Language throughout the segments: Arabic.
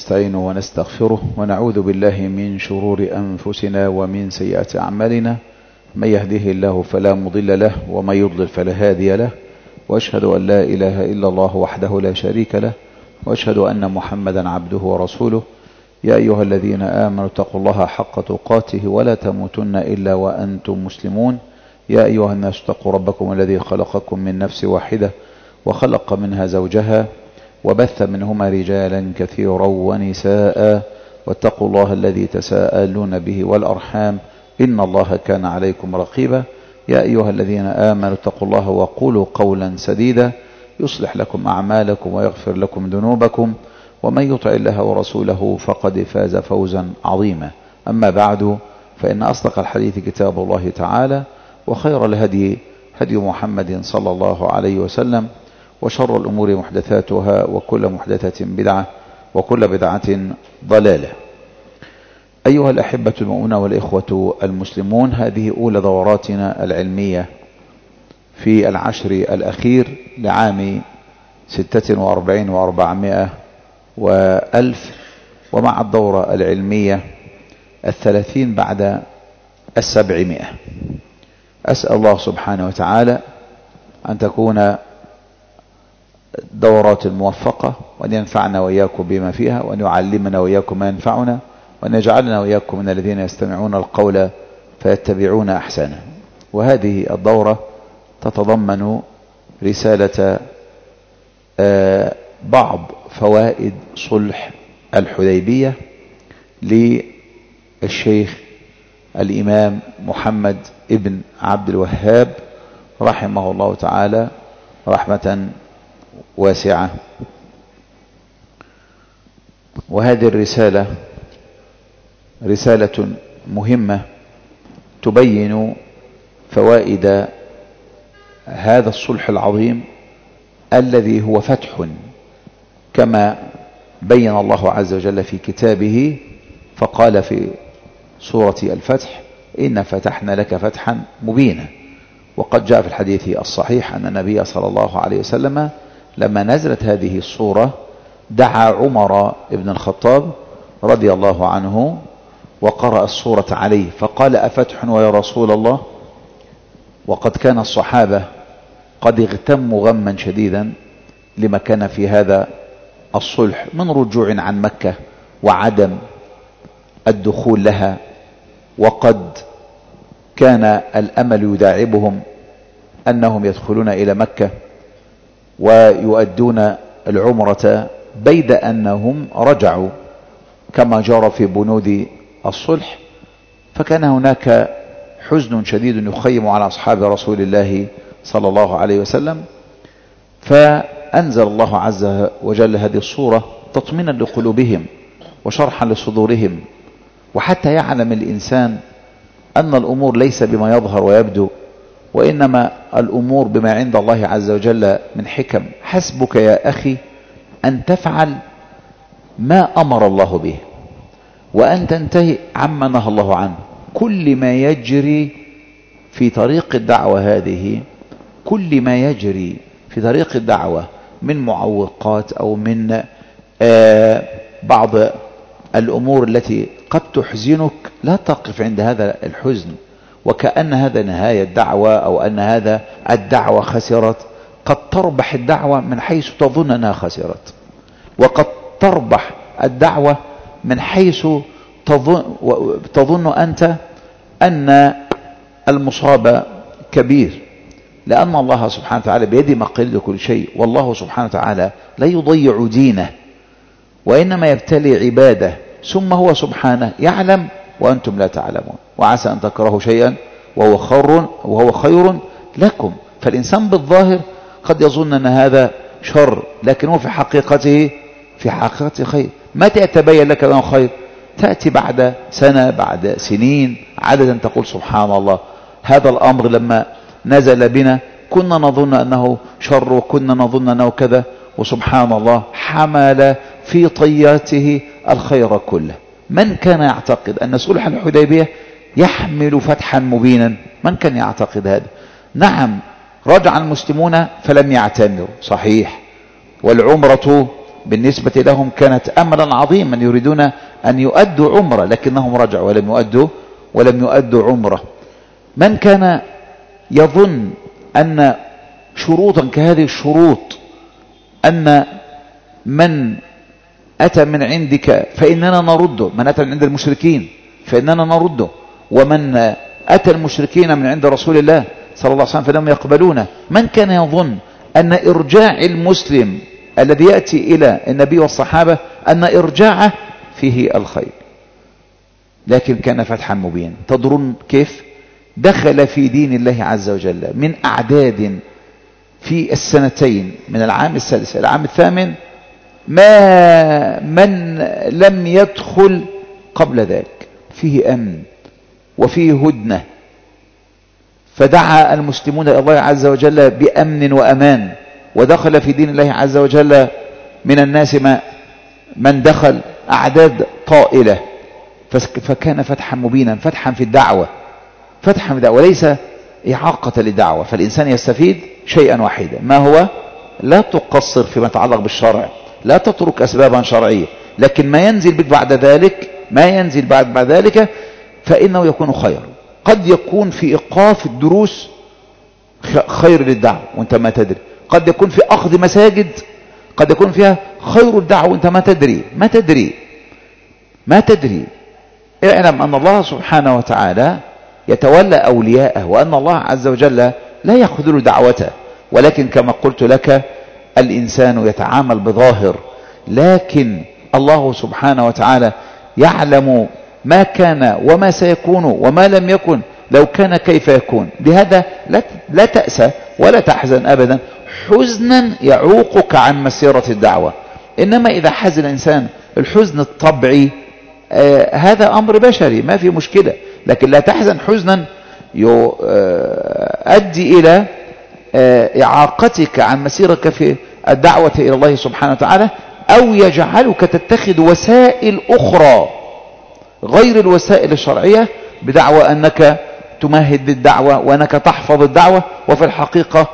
ونستعينه ونستغفره ونعوذ بالله من شرور أنفسنا ومن سيئات أعمالنا. من يهده الله فلا مضل له ومن يضلل فلا هادي له، وأشهد أن لا إله إلا الله وحده لا شريك له، وأشهد أن محمدا عبده ورسوله. يا أيها الذين آمنوا اتقوا الله حق تقاته ولا تموتن إلا وأنتم مسلمون. يا أيها الناس اتقوا ربكم الذي خلقكم من نفس واحدة وخلق منها زوجها وبث منهما رجالا كثيرا ونساء، واتقوا الله الذي تساءلون به والأرحام إن الله كان عليكم رقيبا. يا أيها الذين آمنوا اتقوا الله وقولوا قولا سديدا يصلح لكم أعمالكم ويغفر لكم ذنوبكم، ومن يطع الله ورسوله فقد فاز فوزا عظيما. أما بعد، فإن أصدق الحديث كتاب الله تعالى، وخير الهدي هدي محمد صلى الله عليه وسلم، وشر الأمور محدثاتها، وكل محدثة بدعة، وكل بدعة ضلالة. أيها الأحبة المؤمنون والإخوة المسلمون، هذه أولى دوراتنا العلمية في العشر الأخير لعام 46 و400 وألف، ومع الدورة العلمية 30 بعد 700. أسأل الله سبحانه وتعالى أن تكون دورات موفقة، وأن ينفعنا وإياكم بما فيها، وأن يعلمنا وإياكم ما ينفعنا، وأن يجعلنا وإياكم من الذين يستمعون القول فيتبعون أحسنه. وهذه الدورة تتضمن رسالة بعض فوائد صلح الحديبية للشيخ الإمام محمد ابن عبد الوهاب رحمه الله تعالى رحمة واسعة. وهذه الرسالة رسالة مهمة تبين فوائد هذا الصلح العظيم الذي هو فتح، كما بين الله عز وجل في كتابه، فقال في سورة الفتح: إن فتحنا لك فتحا مبينا. وقد جاء في الحديث الصحيح أن النبي صلى الله عليه وسلم لما نزلت هذه الصورة دعا عمر بن الخطاب رضي الله عنه وقرأ الصورة عليه، فقال: أفتح ويا رسول الله؟ وقد كان الصحابة قد اغتموا غما شديدا لما كان في هذا الصلح من رجوع عن مكة وعدم الدخول لها، وقد كان الأمل يداعبهم أنهم يدخلون إلى مكة ويؤدون العمرة بيد أنهم رجعوا كما جرى في بنود الصلح. فكان هناك حزن شديد يخيم على أصحاب رسول الله صلى الله عليه وسلم، فأنزل الله عز وجل هذه الصورة تطمينا لقلوبهم وشرحا لصدورهم، وحتى يعلم الإنسان أن الأمور ليس بما يظهر ويبدو، وإنما الأمور بما عند الله عز وجل من حكم. حسبك يا أخي أن تفعل ما أمر الله به، وأن تنتهي عما نهى الله عنه. كل ما يجري في طريق الدعوة هذه، كل ما يجري في طريق الدعوة من معوقات أو من بعض الأمور التي قد تحزنك، لا تقف عند هذا الحزن وكأن هذا نهاية الدعوة أو أن هذا الدعوة خسرت. قد تربح الدعوة من حيث تظن أنها خسرت، وقد تربح الدعوة من حيث تظن أنت أن المصاب كبير، لأن الله سبحانه وتعالى بيده مقاليد كل شيء، والله سبحانه وتعالى لا يضيع دينه، وإنما يبتلي عباده، ثم هو سبحانه يعلم وأنتم لا تعلمون. وعسى أن تكرهوا شيئا وهو خير لكم. فالإنسان بالظاهر قد يظن أن هذا شر، لكن هو في حقيقته خير. متى يتبين لك أنه خير؟ تأتي بعد سنة، بعد سنين عددا، تقول سبحان الله، هذا الأمر لما نزل بنا كنا نظن أنه شر، وكنا نظن أنه كذا، وسبحان الله حمل في طياته الخير كله. من كان يعتقد أن صلح الحديبية يحمل فتحا مبينا؟ من كان يعتقد هذا؟ نعم، رجع المسلمون فلم يعتمروا، صحيح، والعمرة بالنسبة لهم كانت أملا عظيما، يريدون أن يؤدوا عمرة لكنهم رجعوا ولم يؤدوا عمرة. من كان يظن أن شروطا كهذه الشروط، أن من أتى من عندك فإننا نرده، من أتى من عند المشركين فإننا نرده، ومن أتى المشركين من عند رسول الله صلى الله عليه وسلم فإنهم يقبلونه. من كان يظن أن إرجاع المسلم الذي يأتي إلى النبي والصحابة أن إرجاعه فيه الخير، لكن كان فتحا مبين. تدرون كيف دخل في دين الله عز وجل من أعداد في السنتين من العام السادس إلى العام الثامن ما من لم يدخل قبل ذلك، فيه أمن وفيه هدنة، فدعا المسلمون إلى الله عز وجل بأمن وأمان، ودخل في دين الله عز وجل من الناس من دخل أعداد طائلة، فكان فتحا مبينا، فتحا في الدعوة، وليس إعاقة للدعوة. فالإنسان يستفيد شيئا واحدا، ما هو؟ لا تقصر فيما يتعلق بالشرع، لا تترك أسبابا شرعية، لكن ما ينزل بك بعد ذلك فإنه يكون خير. قد يكون في إيقاف الدروس خير للدعوة وانت ما تدري، قد يكون في أخذ مساجد قد يكون فيها خير الدعوة وانت ما تدري. اعلم أن الله سبحانه وتعالى يتولى أولياءه، وأن الله عز وجل لا يخذل دعوته، ولكن كما قلت لك الإنسان يتعامل بظاهر، لكن الله سبحانه وتعالى يعلم ما كان وما سيكون وما لم يكن لو كان كيف يكون. لهذا لا تأسى ولا تحزن أبدا حزنا يعوقك عن مسيرة الدعوة. إنما إذا حزن الإنسان الحزن الطبيعي هذا أمر بشري ما في مشكلة، لكن لا تحزن حزنا يؤدي إلى إعاقتك عن مسيرك في الدعوة إلى الله سبحانه وتعالى، أو يجعلك تتخذ وسائل أخرى غير الوسائل الشرعية بدعوى أنك تمهد للدعوة وأنك تحفظ الدعوة، وفي الحقيقة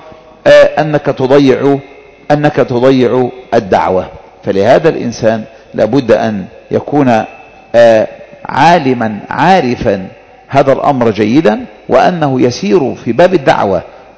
أنك تضيع الدعوة. فلهذا الإنسان لابد أن يكون عالما عارفا هذا الأمر جيدا، وأنه يسير في باب الدعوة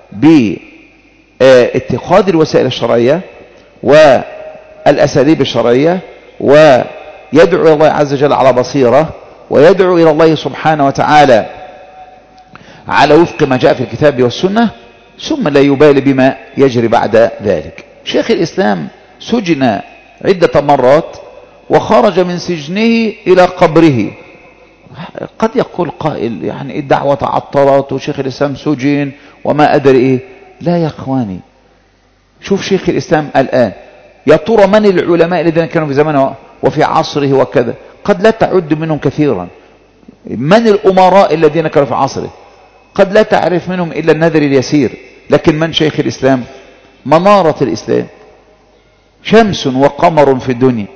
باتخاذ الوسائل الشرعية والأساليب الشرعية، ويدعو إلى الله عز وجل على بصيرة، ويدعو إلى الله سبحانه وتعالى على وفق ما جاء في الكتاب والسنة، ثم لا يبالي بما يجري بعد ذلك. شيخ الإسلام سجن عدة مرات وخرج من سجنه إلى قبره. قد يقول قائل يعني الدعوة تعطلت وشيخ الإسلام سجن وما أدري إيه. لا يا أخواني، شوف شيخ الإسلام الآن، يا ترى من العلماء الذين كانوا في زمانه وفي عصره وكذا؟ قد لا تعد منهم كثيرا. من الأمراء الذين كانوا في عصره؟ قد لا تعرف منهم إلا النذر اليسير. لكن من شيخ الإسلام؟ منارة الإسلام، شمس وقمر في الدنيا.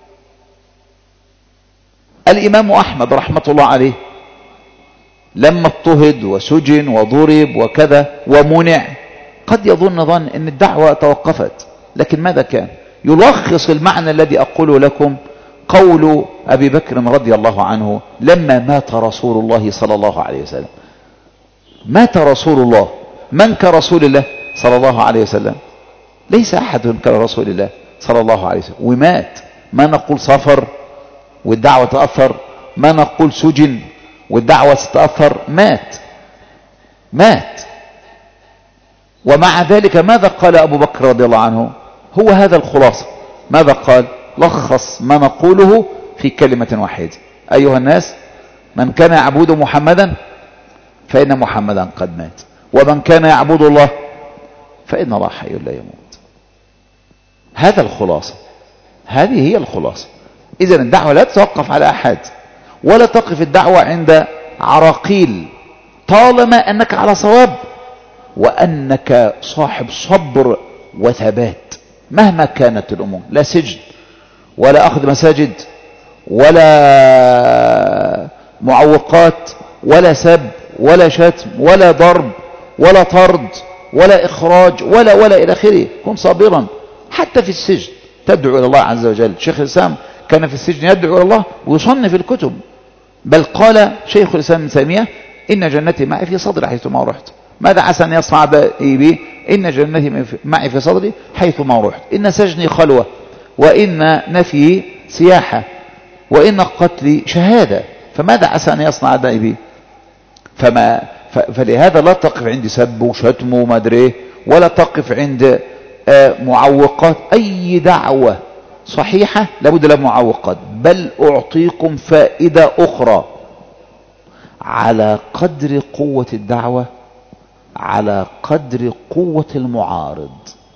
الإمام أحمد رحمة الله عليه لما اضطهد وسجن وضرب وكذا ومنع، قد يظن أن الدعوة توقفت، لكن ماذا كان؟ يلخص المعنى الذي أقوله لكم قول أبي بكر رضي الله عنه لما مات رسول الله صلى الله عليه وسلم. مات رسول الله، من كرسول الله صلى الله عليه وسلم؟ ليس أحد كرسول الله صلى الله عليه وسلم، ومات. ما نقول سفر والدعوة تأثر، ما نقول سجن والدعوة تتأثر، مات. ومع ذلك ماذا قال أبو بكر رضي الله عنه؟ هو هذا الخلاصة. ماذا قال؟ لخص ما نقوله في كلمة واحدة: أيها الناس، من كان يعبد محمدا فإن محمدا قد مات، ومن كان يعبد الله فإن الله حي لا يموت. هذا الخلاصة، هذه هي الخلاصة. إذن الدعوة لا تتوقف على أحد، ولا تقف الدعوة عند عراقيل، طالما أنك على صواب وأنك صاحب صبر وثبات مهما كانت الأمور. لا سجن ولا أخذ مساجد ولا معوقات ولا سب ولا شتم ولا ضرب ولا طرد ولا إخراج ولا إلى آخره. كن صابرا حتى في السجن، تدعو إلى الله عز وجل. شيخ الإسلام كان في السجن يدعو إلى الله ويصنف الكتب، بل قال شيخ الإسلام ابن تيمية إن جنتي معي في صدري حيثما رحت. ماذا عسى أن يصنع بي؟ إن جنتي معي في صدري حيثما رحت، إن سجني خلوة، وإن نفي سياحة، وإن قتلي شهادة، فماذا عسى أن يصنع بي؟ فلهذا لا تقف عند سب وشتم وما ادري، ولا تقف عند معوقات. أي دعوة صحيحة لابد لها معوقات. بل أعطيكم فائدة أخرى: على قدر قوة الدعوة على قدر قوة المعارض.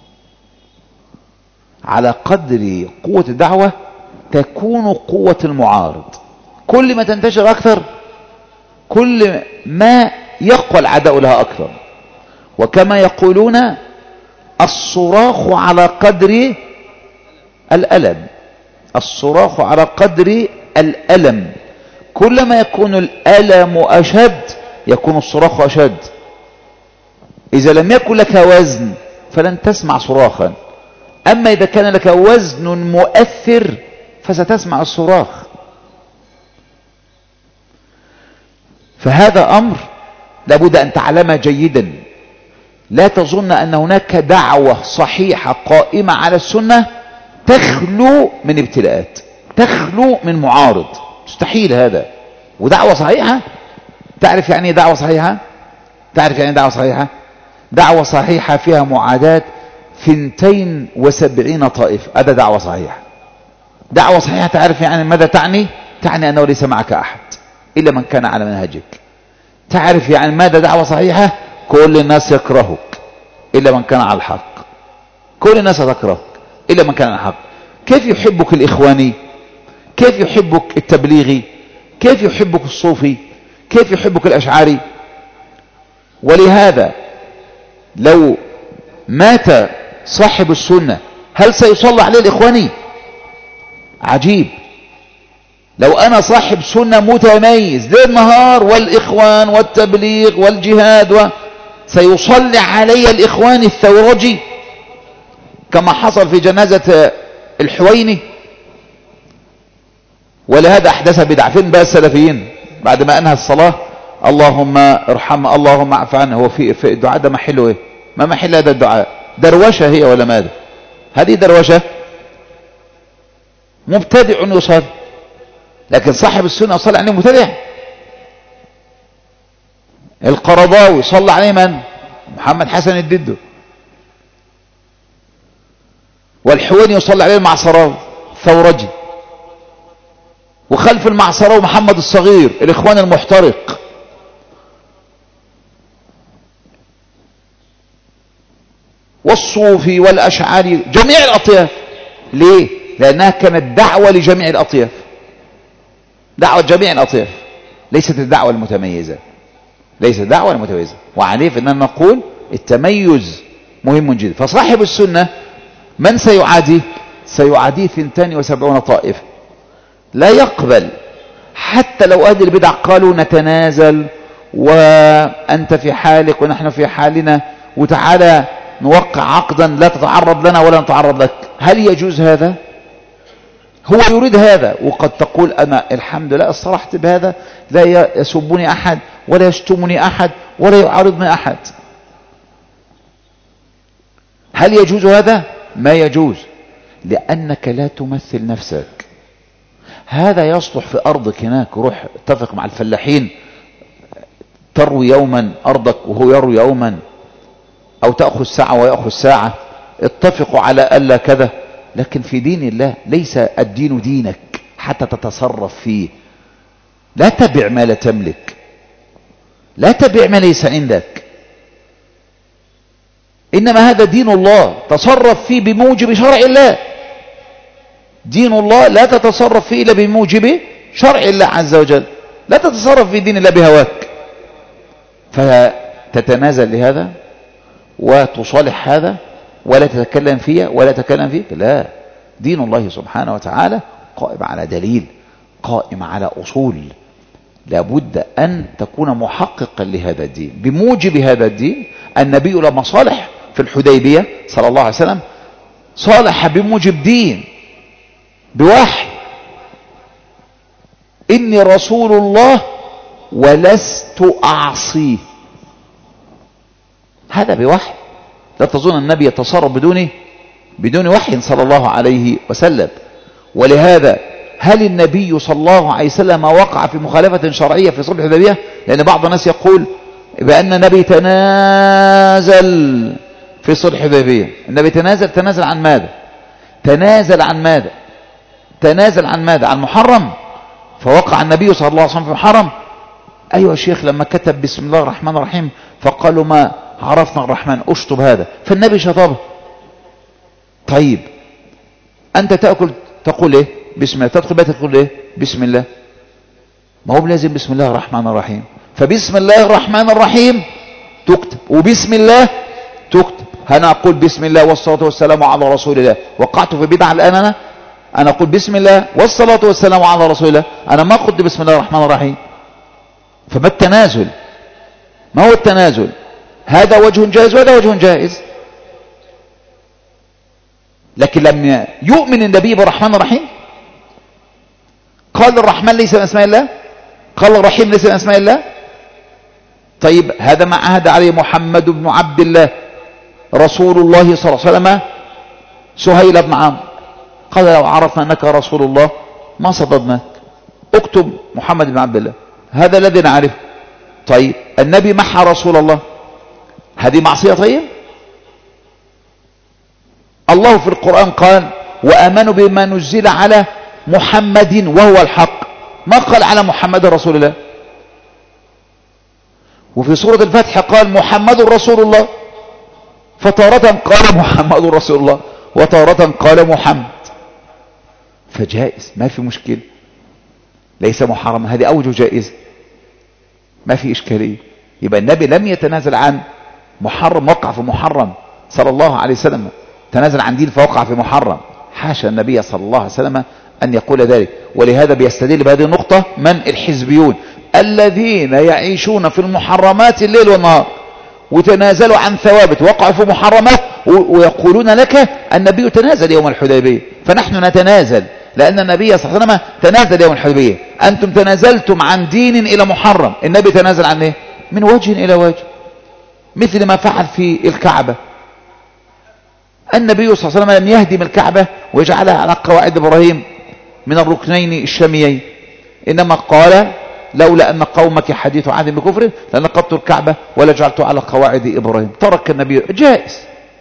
على قدر قوة الدعوة تكون قوة المعارض. كل ما تنتشر أكثر كل ما يقوى العداء لها أكثر. وكما يقولون الصراخ على قدر الألم، الصراخ على قدر الألم. كلما يكون الألم أشد يكون الصراخ أشد. إذا لم يكن لك وزن فلن تسمع صراخا، أما إذا كان لك وزن مؤثر فستسمع الصراخ. فهذا أمر لابد أن تعلم جيدا. لا تظن أن هناك دعوة صحيحة قائمة على السنة تخلو من ابتلاءات، تخلو من معارض، مستحيل هذا. ودعوة صحيحة، تعرف يعني ايه دعوة صحيحة؟ تعرف يعني دعوة صحيحة؟ دعوة صحيحة فيها معاداة 72 طائفة، هذا دعوة صحيحة. دعوة صحيحة تعرف يعني ماذا تعني؟ تعني أنه ليس معك أحد إلا من كان على منهجك. تعرف يعني ماذا دعوة صحيحة؟ كل الناس يكرهك إلا من كان على الحق. كل الناس تكرهك إلا من كان على الحق. كيف يحبك الإخواني؟ كيف يحبك التبليغي؟ كيف يحبك الصوفي؟ كيف يحبك الأشعري؟ ولهذا لو مات صاحب السنة هل سيصلى عليه الإخواني؟ عجيب. لو أنا صاحب سنة متميز ليل نهار والإخوان والتبليغ والجهاد سيصلي علي الإخوان الثورجي كما حصل في جنازة الحويني. ولهذا أحدث بدعة. فين بقى السلفيين بعد ما أنهى الصلاة؟ اللهم ارحم، اللهم اعف عنه. هو في الدعاء ده محله ايه؟ ما محل هذا الدعاء؟ دروشة هي ولا ماذا؟ هذه دروشة. مبتدع يصلي، لكن صاحب السنة صلى عليه مبتدع. القرضاوي صلى عليه من؟ محمد حسن الددو. والحويني يصلي عليه المعصراوي ثورجي. وخلف المعصراوي محمد الصغير الإخوان المحترق. والصوفي والأشعري، جميع الأطياف. ليه؟ لأنها كانت دعوة لجميع الأطياف، دعوة جميع الأطياف، ليست الدعوة المتميزة، ليست الدعوة المتميزة. وعليه فإننا نقول التميز مهم جدا. فصاحب السنة من سيعاديه؟ سيعاديه 72 طائفة. لا يقبل حتى لو أهل البدع قالوا نتنازل وأنت في حالك ونحن في حالنا وتعالى نوقع عقدا لا تتعرض لنا ولا نتعرض لك. هل يجوز هذا؟ هو يريد هذا. وقد تقول أنا الحمد لله اصطلحت بهذا، لا يسبني أحد ولا يشتمني أحد ولا يعارضني أحد. هل يجوز هذا؟ ما يجوز، لأنك لا تمثل نفسك. هذا يصلح في أرضك هناك، روح اتفق مع الفلاحين، تروي يوما أرضك وهو يروي يوما، أو تأخذ ساعة ويأخذ ساعة، اتفقوا على ألا كذا. لكن في دين الله ليس الدين دينك حتى تتصرف فيه. لا تبع ما لا تملك، لا تبع ما ليس عندك، إنما هذا دين الله تصرف فيه بموجب شرع الله. دين الله لا تتصرف فيه إلا بموجب شرع الله عز وجل. لا تتصرف في دين الله بهواك، فتتنازل لهذا وتصالح هذا ولا تتكلم فيها ولا تتكلم فيك. لا، دين الله سبحانه وتعالى قائم على دليل، قائم على أصول. لابد أن تكون محققا لهذا الدين. بموجب هذا الدين النبي لما صالح في الحديبية صلى الله عليه وسلم صالح بموجب دين، بوحي، إني رسول الله ولست أعصيه، هذا بوحي. لا تظن النبي يتصرف بدون وحي صلى الله عليه وسلم. ولهذا هل النبي صلى الله عليه وسلم وقع في مخالفة شرعية في صلح الحديبية؟ لأن بعض الناس يقول بأن النبي تنازل في صلح الحديبية. النبي تنازل عن ماذا؟ تنازل عن ماذا؟ عن محرم. فوقع النبي صلى الله عليه وسلم في محرم. أيها الشيخ لما كتب بسم الله الرحمن الرحيم فقالوا ما عرفنا الرحمن، اشطب هذا، فالنبي شطبه. طيب أنت تأكل تقول إيه؟ بسم الله. تدخل بيتك تقول إيه؟ بسم الله. ما هو لازم بسم الله الرحمن الرحيم. فبسم الله الرحمن الرحيم تكتب، وبسم الله تكتب. أنا أقول بسم الله والصلاة والسلام على رسول الله، وقعت في بدعة الآن. أنا أقول بسم الله والصلاة والسلام على رسول الله، أنا ما قلت بسم الله الرحمن الرحيم. فما التنازل؟ ما هو التنازل؟ هذا وجه جائز وهذا وجه جائز. لكن لم يؤمن النبي بالرحمن الرحيم. قال الرحمن ليس من أسماء الله، قال الرحيم ليس من أسماء الله. طيب هذا ما عهد عليه محمد بن عبد الله رسول الله صلى الله عليه وسلم سهيل بن عمرو، قال لو عرفنا أنك رسول الله ما صددناك، اكتب محمد بن عبد الله، هذا الذي نعرفه. طيب النبي محى رسول الله، هذه معصية. طيب الله في القرآن قال وآمنوا بما نزل على محمد وهو الحق، ما قال على محمد رسول الله. وفي سورة الفتح قال محمد رسول الله، فتارة قال محمد رسول الله وتارة قال محمد. فجائز، ما في مشكلة، ليس محرم، هذه أوجه جائزة، ما في إشكالية. يبقى النبي لم يتنازل عن محرم، وقع في محرم صلى الله عليه وسلم، تنازل عن دين فوقع في محرم. حاشا النبي صلى الله عليه وسلم أن يقول ذلك. ولهذا بيستدل بهذه النقطة من الحزبيون الذين يعيشون في المحرمات الليل والنهار، وتنازلوا عن ثوابت، وقعوا في محرمات، ويقولون لك النبي تنازل يوم الحديبية، فنحن نتنازل لأن النبي صلى الله عليه وسلم تنازل يوم الحديبية. أنتم تنازلتم عن دين إلى محرم، النبي تنازل عن إيه؟ من وجه إلى وجه، مثل ما فعل في الكعبة. النبي صلى الله عليه وسلم لم يهدم الكعبة ويجعلها على قواعد إبراهيم من الركنين الشاميين، إنما قال لولا أن قومك حديث عهد بكفر لنقضت الكعبة ولا جعلته على قواعد إبراهيم. ترك النبي، جائز.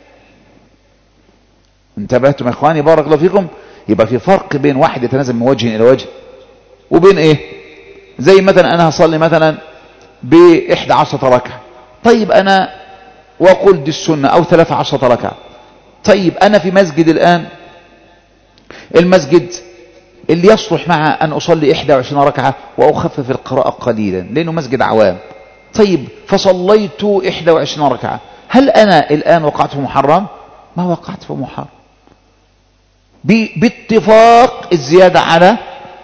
انتبهتم يا إخواني بارك الله فيكم؟ يبقى في فرق بين واحد يتنازل من وجه إلى وجه وبين إيه؟ زي مثلا أنا هصلي مثلا ب11 ركعة، طيب أنا وأقول دي السنة، أو 13 ركعة. طيب أنا في مسجد الآن، المسجد اللي يصلح مع أن أصلي 21 ركعة وأخفف القراءة قليلا لأنه مسجد عوام. طيب فصليت 21 ركعة، هل أنا الآن وقعت في محرم؟ ما وقعت في محرم، باتفاق الزيادة على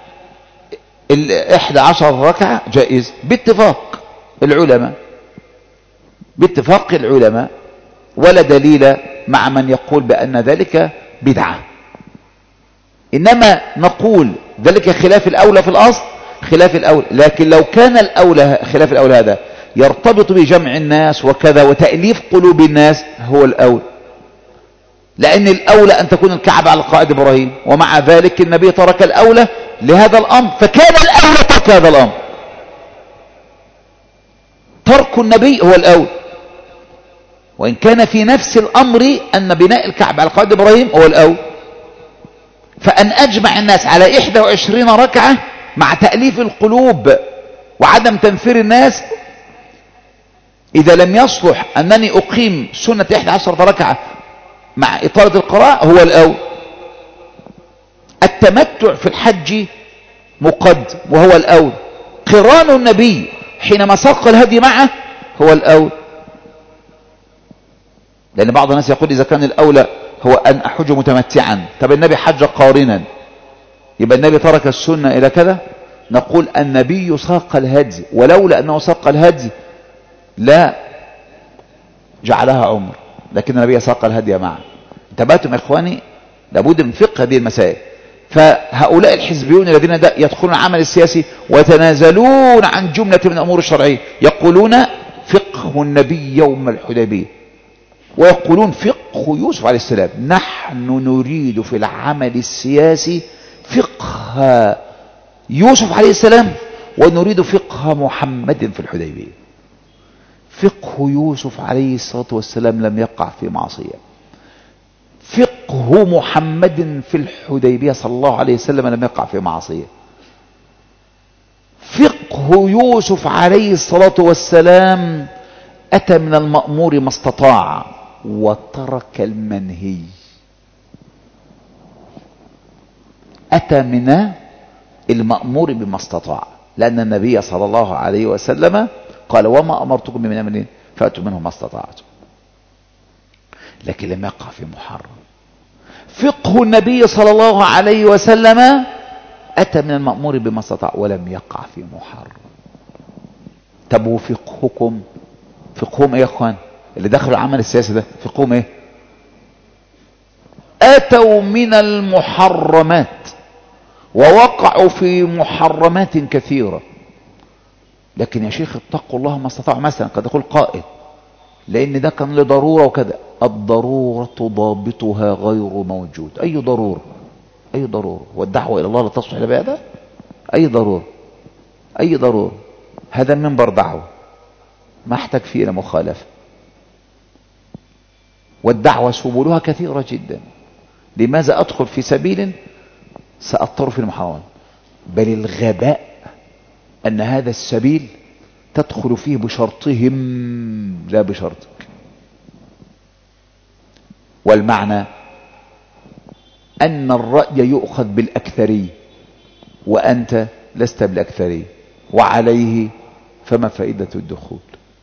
11 ركعة جائز، باتفاق العلماء، ولا دليل مع من يقول بأن ذلك بدعة. إنما نقول ذلك خلاف الأولى في الأصل، خلاف الأولى. لكن لو كان الأولى خلاف الأولى هذا يرتبط بجمع الناس وكذا وتأليف قلوب الناس، هو الأولى، لأن الأولى أن تكون الكعبة على قواعد إبراهيم، ومع ذلك النبي ترك الأولى لهذا الأمر، فكان الأولى ترك هذا الأمر. ترك النبي هو الأولى، وإن كان في نفس الأمر أن بناء الكعبة على قواعد إبراهيم هو الأولى. فأن أجمع الناس على 21 ركعة مع تأليف القلوب وعدم تنفير الناس، إذا لم يصلح أنني أقيم سنة 11 ركعة مع إطالة القراءة، هو الأول. التمتع في الحج مقدم وهو الأول، قران النبي حينما ساق الهدي معه هو الأول. لأن بعض الناس يقول إذا كان الأولى هو أن أحج متمتعا، طب النبي حج قارنا، يبقى النبي ترك السنة إلى كذا. نقول النبي ساق الهدي، ولولا أنه ساق الهدي لا جعلها عمر، لكن النبي ساق الهدي معه. انتبهتم يا إخواني؟ لابد من فقه هذه المسائل. فهؤلاء الحزبيون الذين يدخلون العمل السياسي ويتنازلون عن جملة من الأمور الشرعية، يقولون فقه النبي يوم الحديبية، ويقولون فقه يوسف عليه السلام. نحن نريد في العمل السياسي فقه يوسف عليه السلام، ونريد فقه محمد في الحديبية. فقه يوسف عليه الصلاة والسلام لم يقع في معصية، فقه محمد في الحديبية صلى الله عليه وسلم لم يقع في معصية. فقه يوسف عليه الصلاة والسلام أتى من المأمور ما استطاع وترك المنهي. أتى من المأمور بما استطاع، لأن النبي صلى الله عليه وسلم قال وما أمرتكم من أمر فأتوا منه ما استطعتم، لكن لم يقع في محرم. فقه النبي صلى الله عليه وسلم أتى من المأمور بما استطاع ولم يقع في محرم. طب وفقهكم، فقههم ايه يا اخوان اللي دخلوا العمل السياسي ده؟ فقههم ايه؟ أتوا من المحرمات ووقعوا في محرمات كثيرة. لكن يا شيخ اتقوا الله ما استطاعوا، مثلا قد يقول قائل لأن ده كان لضرورة وكذا. الضرورة ضابطها غير موجود. أي ضرورة؟ أي ضرورة؟ والدعوة إلى الله لا تصلح إلا بهذا؟ أي ضرورة؟ أي ضرورة؟ هذا منبر دعوة ما احتاج فيه إلى مخالفة، والدعوة سبلها كثيرة جدا. لماذا أدخل في سبيل سأضطر في المحرمات؟ بل الغباء أن هذا السبيل تدخل فيه بشرطهم لا بشرطك. والمعنى أن الرأي يؤخذ بالأكثرية وأنت لست بالأكثرية، وعليه فما فائدة الدخول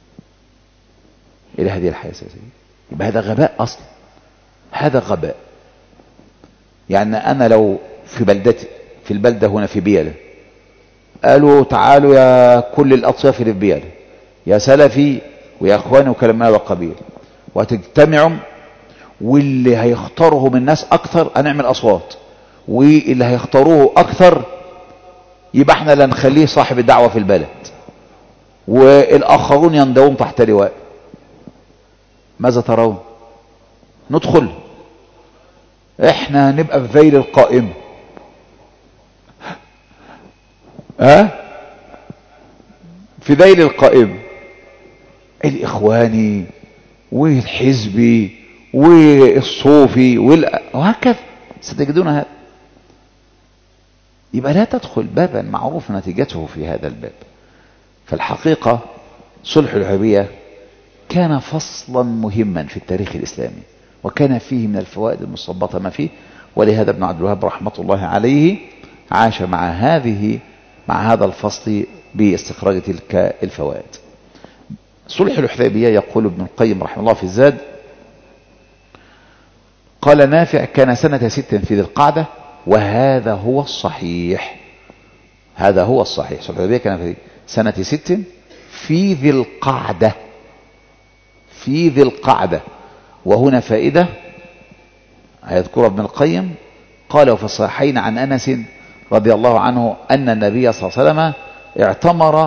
إلى هذه الحياة السياسية؟ يبقى هذا غباء أصلا، هذا غباء. يعني أنا لو في بلدتي، في البلدة هنا في بيالة، قالوا تعالوا يا كل الأطياف اللي في بيالة، يا سلفي ويا أخواني وكلام من هذا القبيل، وتجتمعوا، واللي هيختاره من الناس أكثر هنعمل أصوات، واللي هيختاروه أكثر يبقى احنا اللي نخليه صاحب الدعوة في البلد، والآخرون يندوم تحت لواء. ماذا ترون؟ ندخل احنا نبقى في ذيل القائمة، في ذيل القائمة، الإخواني والحزبي والصوفي وهكذا ستجدون هذا. يبقى لا تدخل بابا معروف نتيجته في هذا الباب. فالحقيقة صلح الحديبية كان فصلا مهما في التاريخ الإسلامي، وكان فيه من الفوائد المستنبطة ما فيه. ولهذا ابن عبد الوهاب رحمة الله عليه عاش مع هذا الفصل باستخراج تلك الفوائد. صلح الحديبية يقول ابن القيم رحمه الله في الزاد، قال نافع كان سنة 6 في ذي القعدة، وهذا هو الصحيح. هذا هو الصحيح. صلح الحديبية كان في سنة 6 في ذي القعدة، في ذي القعدة. وهنا فائدة هيذكرها ابن القيم، قال وفي الصحيحين عن أنس رضي الله عنه أن النبي صلى الله عليه وسلم اعتمر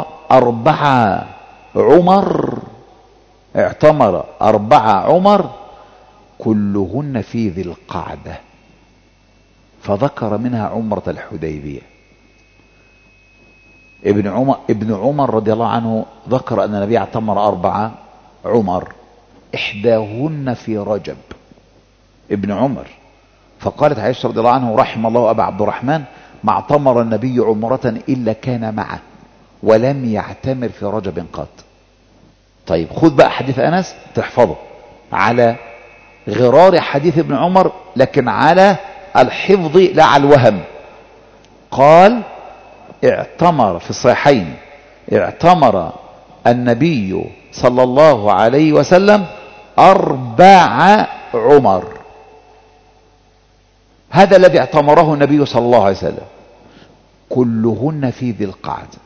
4 عمر كلهن في ذي القعدة، فذكر منها عمرة الحديبية. ابن عمر رضي الله عنه ذكر أن النبي اعتمر 4 عمر، إحداهن في رجب. ابن عمر. فقالت عائشة رضي الله عنه رحم الله أبا عبد الرحمن ما اعتمر النبي عمرة إلا كان معه ولم يعتمر في رجب قط. طيب خذ بقى حديث أنس تحفظه على غرار حديث ابن عمر، لكن على الحفظ لا على الوهم. قال اعتمر في الصحيحين، اعتمر النبي صلى الله عليه وسلم 4 عمر. هذا الذي اعتمره النبي صلى الله عليه وسلم، كلهن في ذي القعدة.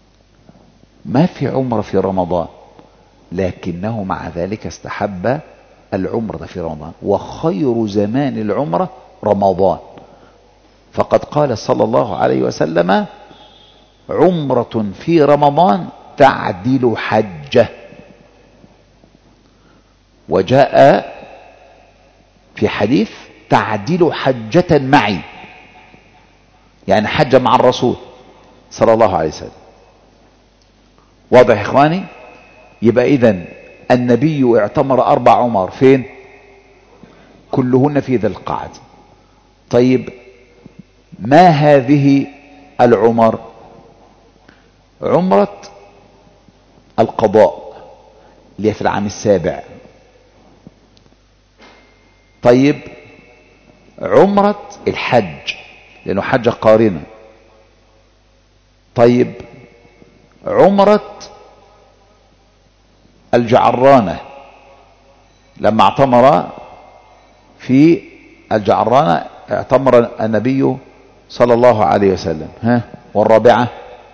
ما في عمرة في رمضان، لكنه مع ذلك استحب العمرة في رمضان، وخير زمان العمرة رمضان. فقد قال صلى الله عليه وسلم: عمرة في رمضان تعدل حجة. وجاء في حديث: تعدل حجة معي، يعني حجة مع الرسول صلى الله عليه وسلم. واضح يا إخواني؟ يبقى إذن النبي اعتمر 4 عمر فين؟ كلهن في ذي القعدة. طيب ما هذه العمر؟ عمرة القضاء اللي هي في العام 7. طيب عمرة الحج لأنه حج قارنة. طيب عمرة الجعرانة لما اعتمر في الجعرانة اعتمر النبي صلى الله عليه وسلم. والرابعة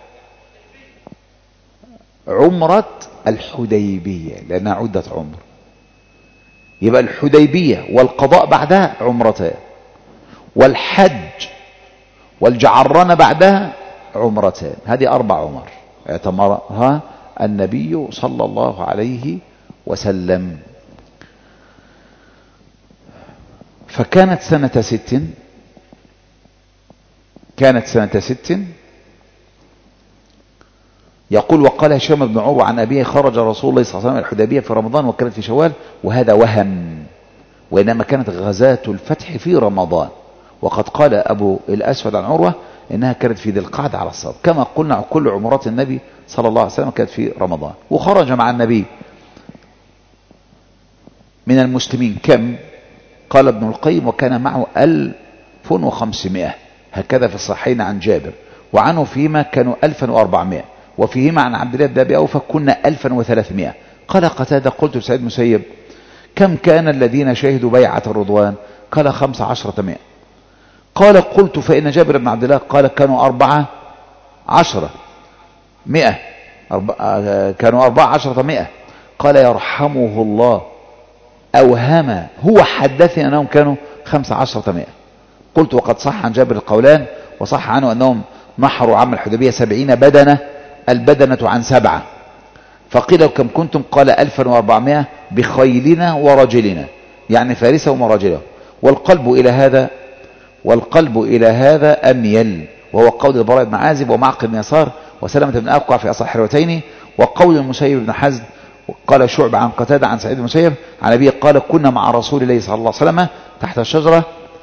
عمرة الحديبية لأنها عدة عمر. يبقى الحديبية والقضاء بعدها عمرتان، والحج والجعرانة بعدها عمرتان. هذه 4 عمر اعتمرها النبي صلى الله عليه وسلم. فكانت سنة 6. كانت سنة 6. يقول: وقال هشام بن عروة عن أبيه: خرج رسول الله صلى الله عليه وسلم الحديبية في رمضان وكانت في شوال. وهذا وهم، وإنما كانت غزاة الفتح في رمضان. وقد قال أبو الأسود عن عروة إنها كانت في ذي القعدة على الصواب. كما قلنا كل عمرات النبي صلى الله عليه وسلم كانت في رمضان. وخرج مع النبي من المسلمين كم؟ قال ابن القيم: وكان معه 1500. هكذا في الصحيحين عن جابر، وعنه فيما كانوا 1400، وفيهما عن عبد الله بن أبي أوفى كنا 1300. قال قتادة: قلت لسعيد المسيب: كم كان الذين شهدوا بيعة الرضوان؟ قال 1500. قال: قلت: فإن جابر بن عبد الله قال كانوا 1400. كانوا 1400. قال: يرحمه الله، أوهم، هو حدثني أنهم كانوا 1500. قلت: وقد صح عن جابر القولان، وصح عنه أنهم نحروا عام الحديبية 70 بدنة، البدنة عن 7. فقيل: كم كنتم؟ قال: 1400 بخيلنا ورجلنا، يعني فارسهم ورجلهم. والقلب إلى هذا أميل، وهو قول البراء بن عازب ومعقل بن يسار وسلمة بن أقوع في أصح الروايتين، وقول المسيب بن حزم. قال شعب عن قتادة عن سعيد المسيب عن أبيه قال: كنا مع رسول الله صلى الله عليه وسلم تحت الشجرة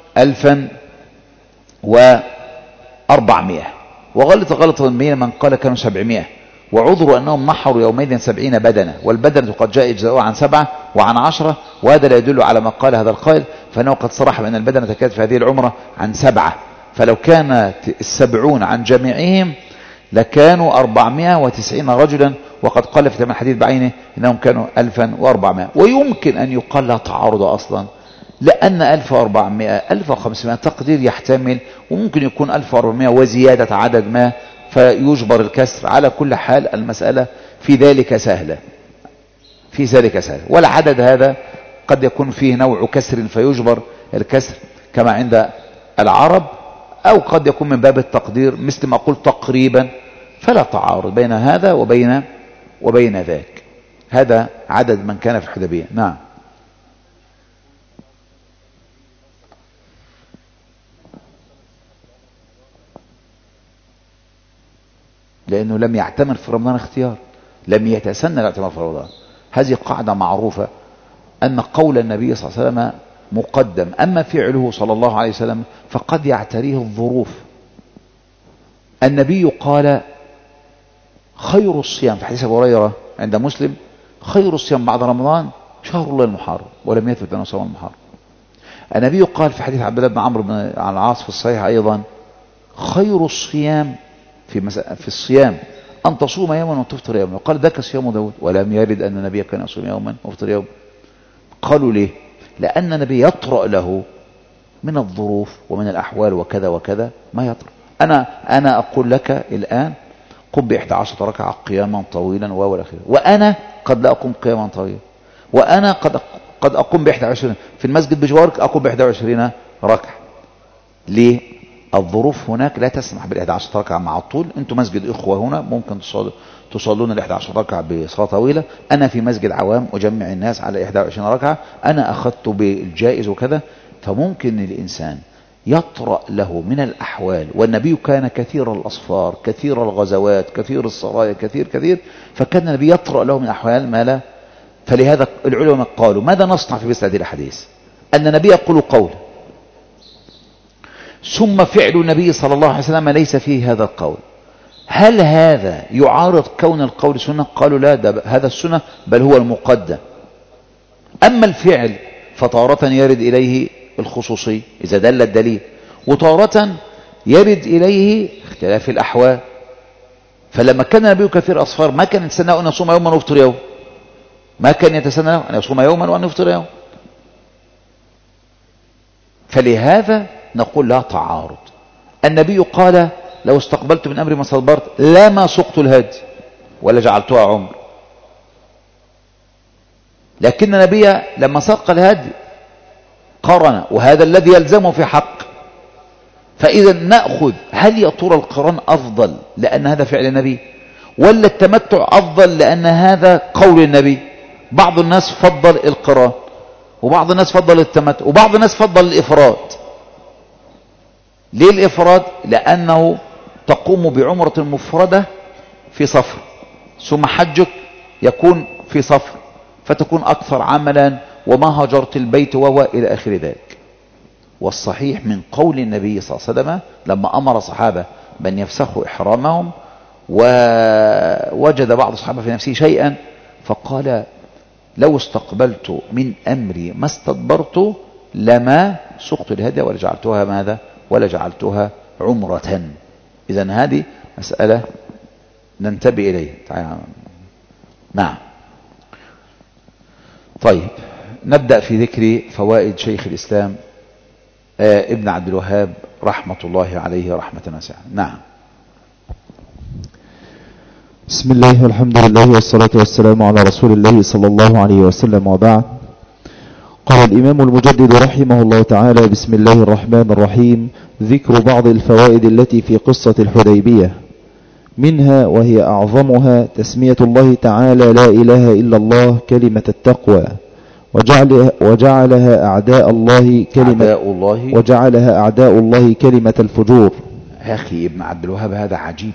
1400. وغلط من قال كانوا 700، وعذروا أنهم نحروا يومئذ 70 بدنة، والبدنة قد جاء إجزاؤها عن 7 وعن 10، وهذا لا يدل على ما قال هذا القائل، فإنه قد صرح بأن البدنة كانت في هذه العمرة عن 7. فلو كانت 70 عن جميعهم لكانوا 490 رجلا، وقد قال في تمام الحديث بعينه إنهم كانوا 1400. ويمكن أن يقال لا تعارض أصلا، لأن 1400 1500 تقدير يحتمل، وممكن يكون 1400 وزيادة عدد ما فيجبر الكسر. على كل حال المسألة في ذلك سهلة، والعدد هذا قد يكون فيه نوع كسر فيجبر الكسر كما عند العرب، أو قد يكون من باب التقدير مثل ما قلت تقريبا، فلا تعارض بين هذا وبين ذاك. هذا عدد من كان في الحديبية. نعم. لأنه لم يعتمر في رمضان اختيار، لم يتسنى الاعتمار في رمضان. هذه قاعدة معروفة أن قول النبي صلى الله عليه وسلم مقدم، أما فعله صلى الله عليه وسلم فقد يعتريه الظروف. النبي قال: خير الصيام في حديث أبي هريرة عند مسلم: خير الصيام بعد رمضان شهر الله المحرم، ولم يثبت أنه صام المحرم. النبي قال في حديث عبد الله بن عمرو بن العاص في الصحيح أيضا: خير الصيام في الصيام أن تصوم يوما وتفطر يوما. وقال: ذاك صيام داود، ولم يرد أن النبي كان يصوم يوما ويفطر يوما. قالوا: ليه؟ لأن النبي يطرأ له من الظروف ومن الأحوال وكذا وكذا ما يطرأ. أنا أقول لك الآن قم ب11 ركعة قياما طويلا وأنا قد لا أقوم قياما طويلا، وأنا قد أقوم ب21 في المسجد بجوارك أقوم ب21 ركعة. ليه؟ الظروف هناك لا تسمح بال11 ركعة مع الطول. انتم مسجد إخوة هنا ممكن تصلون ال11 ركعة بصلاة طويلة. أنا في مسجد عوام أجمع الناس على 21 ركعة، أنا أخذت بالجائز وكذا. فممكن الإنسان يطرأ له من الأحوال، والنبي كان كثير الأصفار كثير الغزوات كثير السرايا كثير، فكان النبي يطرأ له من أحوال ما لا. فلهذا العلماء قالوا ماذا نصنع في مثل هذه الأحاديث؟ أن النبي يقول قول ثم فعل النبي صلى الله عليه وسلم ليس فيه هذا القول، هل هذا يعارض كون القول سنة؟ قالوا لا، هذا السنة بل هو المقدم. أما الفعل فتارة يرد إليه الخصوصي إذا دل الدليل، وتارة يرد إليه اختلاف الأحوال. فلما كان النبي كثير أصفار ما كان يتسنى أن يصوم يوما ويفطر يوم، ما كان يتسنى أن يصوم يوما وأن يفطر يوم. فلهذا نقول لا تعارض. النبي قال لو استقبلت من أمري ما استدبرت لما سقت الهدي ولا جعلتها عمر. لكن النبي لما ساق الهدي قرن، وهذا الذي يلزمه في حق. فإذا نأخذ هل يا ترى القران أفضل لأن هذا فعل النبي، ولا التمتع أفضل لأن هذا قول النبي؟ بعض الناس فضل القران، وبعض الناس فضل التمتع، وبعض الناس فضل الإفراد. ليه الإفراد؟ لأنه تقوم بعمرة مفردة في صفر، ثم حجك يكون في صفر، فتكون أكثر عملا وما هجرت البيت إلى آخر ذلك. والصحيح من قول النبي صلى الله عليه وسلم لما أمر صحابة بأن يفسخوا إحرامهم، ووجد بعض الصحابة في نفسه شيئا فقال لو استقبلت من أمري ما استدبرت لما سقت الهدي ولا جعلتها ماذا؟ ولا جعلتها عمرة. إذن هذه مسألة ننتبه إليه. نعم. طيب نبدأ في ذكر فوائد شيخ الإسلام ابن عبد الوهاب رحمة الله عليه رحمة واسعة. نعم. بسم الله والحمد لله والصلاة والسلام على رسول الله صلى الله عليه وسلم، وبعد. قال الإمام المجدد رحمه الله تعالى: بسم الله الرحمن الرحيم. ذكر بعض الفوائد التي في قصة الحديبية، منها وهي أعظمها تسمية الله تعالى لا إله إلا الله كلمة التقوى، وجعلها أعداء الله كلمة الفجور. يا أخي ابن عبد الوهاب هذا عجيب،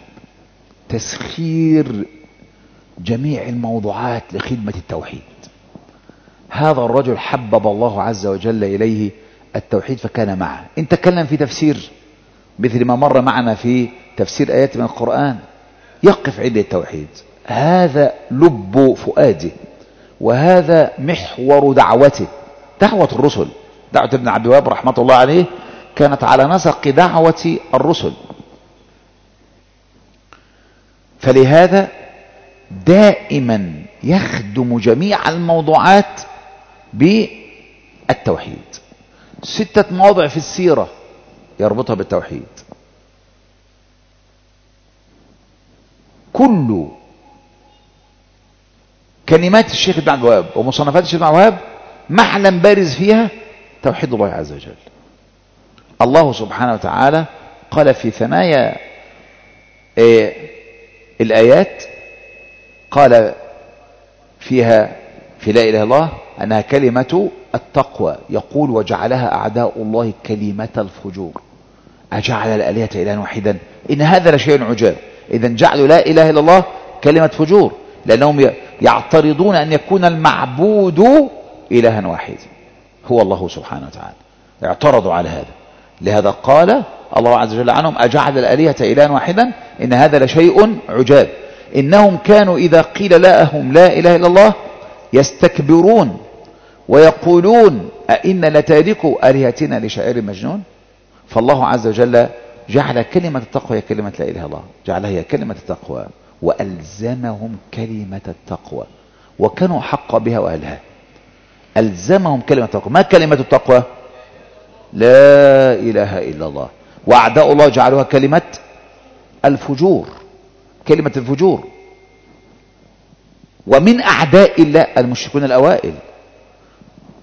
تسخير جميع الموضوعات لخدمة التوحيد. هذا الرجل حبب الله عز وجل إليه التوحيد فكان معه. إن تكلم في تفسير مثل ما مر معنا في تفسير آيات من القرآن يقف عند التوحيد، هذا لب فؤاده، وهذا محور دعوته، دعوة الرسل. دعوة ابن عبد الوهاب رحمة الله عليه كانت على نسق دعوة الرسل. فلهذا دائما يخدم جميع الموضوعات بالتوحيد. 6 مواضع في السيرة يربطها بالتوحيد. كل كلمات الشيخ ابن عبد الوهاب ومصنفات الشيخ ابن عبد الوهاب معلم بارز فيها توحيد الله عز وجل. الله سبحانه وتعالى قال في ثنايا الآيات، قال فيها في لا إله إلا الله أنها كلمة التقوى، يقول وجعلها أعداء الله كلمة الفجور. أجعل الآلهة إلها واحدا إن هذا لشيء عجاب. إذن جعلوا لا إله إلا الله كلمة فجور، لأنهم يعترضون أن يكون المعبود إلها واحدا هو الله سبحانه وتعالى، اعترضوا على هذا. لهذا قال الله عز وجل عنهم أجعل الآلهة إلها واحدا إن هذا لشيء عجاب. إنهم كانوا إذا قيل لهم لا إله إلا الله يستكبرون ويقولون أئنا لتاركوا آلهتنا لشاعر مجنون. فالله عز وجل جعل كلمة التقوى هي كلمة لا إله إلا الله، جعلها هي كلمة التقوى، وألزمهم كلمة التقوى وكانوا حق بها وأهلها. ألزمهم كلمة التقوى. ما كلمة التقوى؟ لا إله إلا الله. وأعداء الله جعلوها كلمة الفجور، كلمة الفجور. ومن أعداء الله المشركون الأوائل،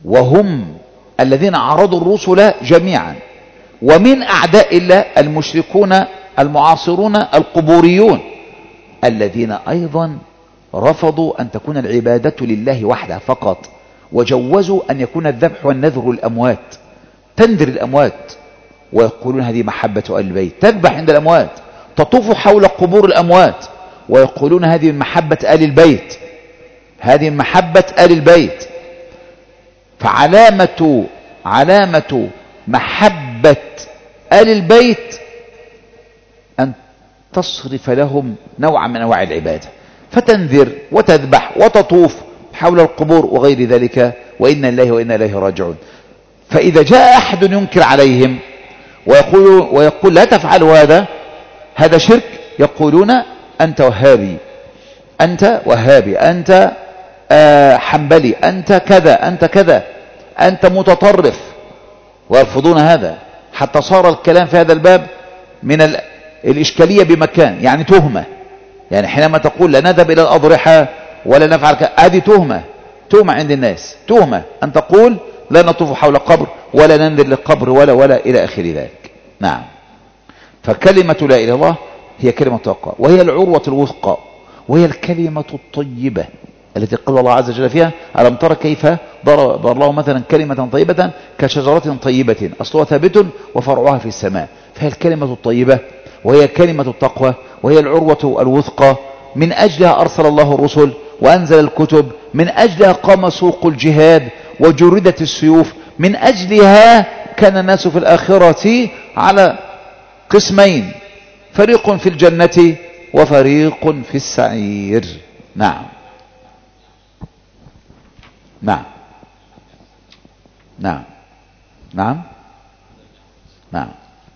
وهم الذين عرضوا الرسل جميعا، ومن أعداء الله المشركون المعاصرون القبوريون الذين أيضا رفضوا أن تكون العبادة لله وحده فقط، وجوزوا أن يكون الذبح والنذر الأموات، تنذر الأموات، ويقولون هذه محبة أهل البيت، تذبح عند الأموات، تطوف حول قبور الأموات، ويقولون هذه من محبة آل البيت، هذه من محبة آل البيت. فعلامة محبة آل البيت أن تصرف لهم نوعا من أنواع العبادة، فتنذر وتذبح وتطوف حول القبور وغير ذلك، وإنا لله وإنا إليه راجعون. فإذا جاء أحد ينكر عليهم ويقول لا تفعلوا هذا شرك، يقولون أنت وهابي، أنت وهابي، أنت حنبلي، أنت كذا، أنت كذا، أنت متطرف، ويرفضون هذا. حتى صار الكلام في هذا الباب من الإشكالية بمكان، يعني تهمة. يعني حينما تقول لا نذهب إلى الأضرحة ولا نفعل هذه تهمة عند الناس، تهمة أن تقول لا نطوف حول قبر ولا ننذر للقبر ولا إلى آخر ذلك. نعم. فكلمة لا إله إلا الله هي كلمة تقوى، وهي العروة الوثقى، وهي الكلمة الطيبة التي قال الله عز وجل فيها ألم ترى كيف ضرب الله مثلا كلمة طيبة كشجرة طيبة أصلها ثابت وفرعها في السماء. فهي الكلمة الطيبة، وهي كلمة التقوى، وهي العروة الوثقى. من أجلها أرسل الله الرسل وأنزل الكتب، من أجلها قام سوق الجهاد وجردت السيوف، من أجلها كان الناس في الآخرة على قسمين، فريق في الجنة وفريق في السعير. نعم نعم نعم نعم نعم.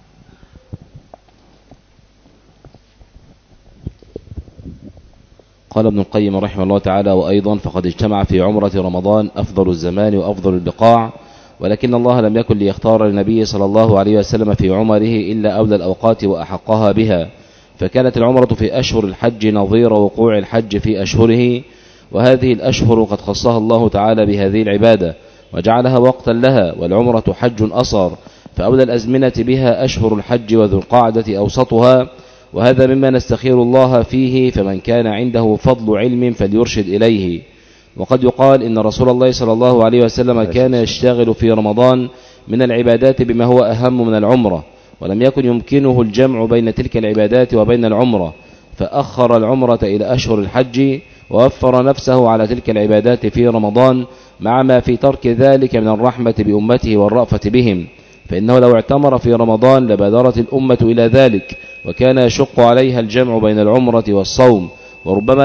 قال ابن القيم رحمه الله تعالى: وأيضا فقد اجتمع في عمرة رمضان أفضل الزمان وأفضل البقاع، ولكن الله لم يكن ليختار للنبي صلى الله عليه وسلم في عمره إلا أولى الأوقات وأحقها بها، فكانت العمرة في أشهر الحج نظير وقوع الحج في أشهره، وهذه الأشهر قد خصها الله تعالى بهذه العبادة وجعلها وقتا لها، والعمرة حج أصغر، فأولى الأزمنة بها أشهر الحج وذو القعدة أوسطها، وهذا مما نستخير الله فيه، فمن كان عنده فضل علم فليرشد إليه. وقد يقال إن رسول الله صلى الله عليه وسلم كان يشتغل في رمضان من العبادات بما هو أهم من العمرة، ولم يكن يمكنه الجمع بين تلك العبادات وبين العمرة، فأخر العمرة إلى أشهر الحج ووفر نفسه على تلك العبادات في رمضان، مع ما في ترك ذلك من الرحمة بأمته والرأفة بهم، فإنه لو اعتمر في رمضان لبادرت الأمة إلى ذلك، وكان يشق عليها الجمع بين العمرة والصوم، وربما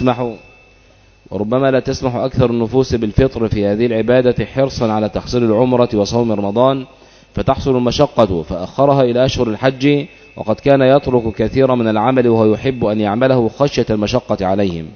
لا تسمح أكثر النفوس بالفطر في هذه العبادة حرصا على تحصيل العمرة وصوم رمضان، فتحصل المشقة، فأخرها إلى أشهر الحج، وقد كان يترك كثيرا من العمل وهو يحب أن يعمله خشية المشقة عليهم.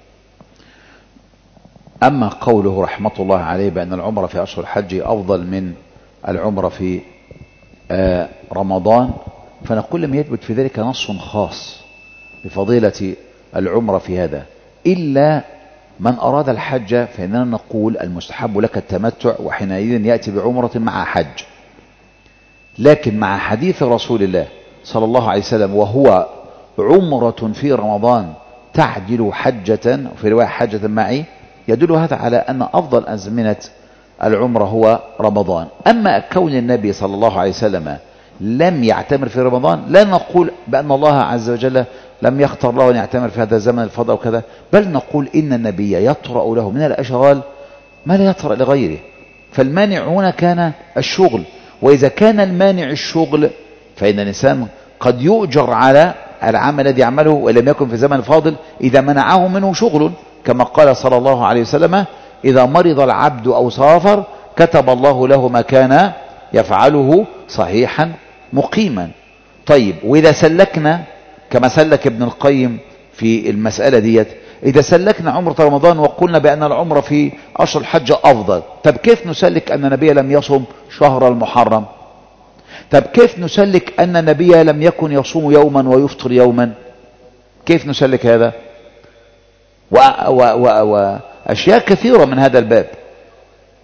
أما قوله رحمة الله عليه بأن العمرة في أشهر الحج أفضل من العمرة في رمضان، فنقول لم يثبت في ذلك نص خاص بفضيلة العمرة في هذا، إلا من أراد الحج فإننا نقول المستحب لك التمتع، وحينئذ يأتي بعمرة مع حج. لكن مع حديث رسول الله صلى الله عليه وسلم وهو عمرة في رمضان تعدل حجة، وفي رواية حجة معي، يدل هذا على أن أفضل أزمنة العمرة هو رمضان. أما كون النبي صلى الله عليه وسلم لم يعتمر في رمضان، لا نقول بأن الله عز وجل لم يختار له أن يعتمر في هذا الزمن الفضل وكذا، بل نقول إن النبي يطرأ له من الأشغال ما لا يطرأ لغيره. فالمانع هنا كان الشغل، وإذا كان المانع الشغل فإن الإنسان قد يؤجر على العمل الذي يعمله ولم يكن في زمن فاضل إذا منعه منه شغل، كما قال صلى الله عليه وسلم: إذا مرض العبد أو سافر كتب الله له ما كان يفعله صحيحا مقيما. طيب، وإذا سلكنا كما سلك ابن القيم في المسألة ديت، إذا سلكنا عمرة رمضان وقلنا بأن العمرة في أشهر الحج أفضل، طب كيف نسلك أن النبي لم يصم شهر المحرم؟ طب كيف نسلك أن النبي لم يكن يصوم يوما ويفطر يوما؟ كيف نسلك هذا؟ وأشياء كثيرة من هذا الباب.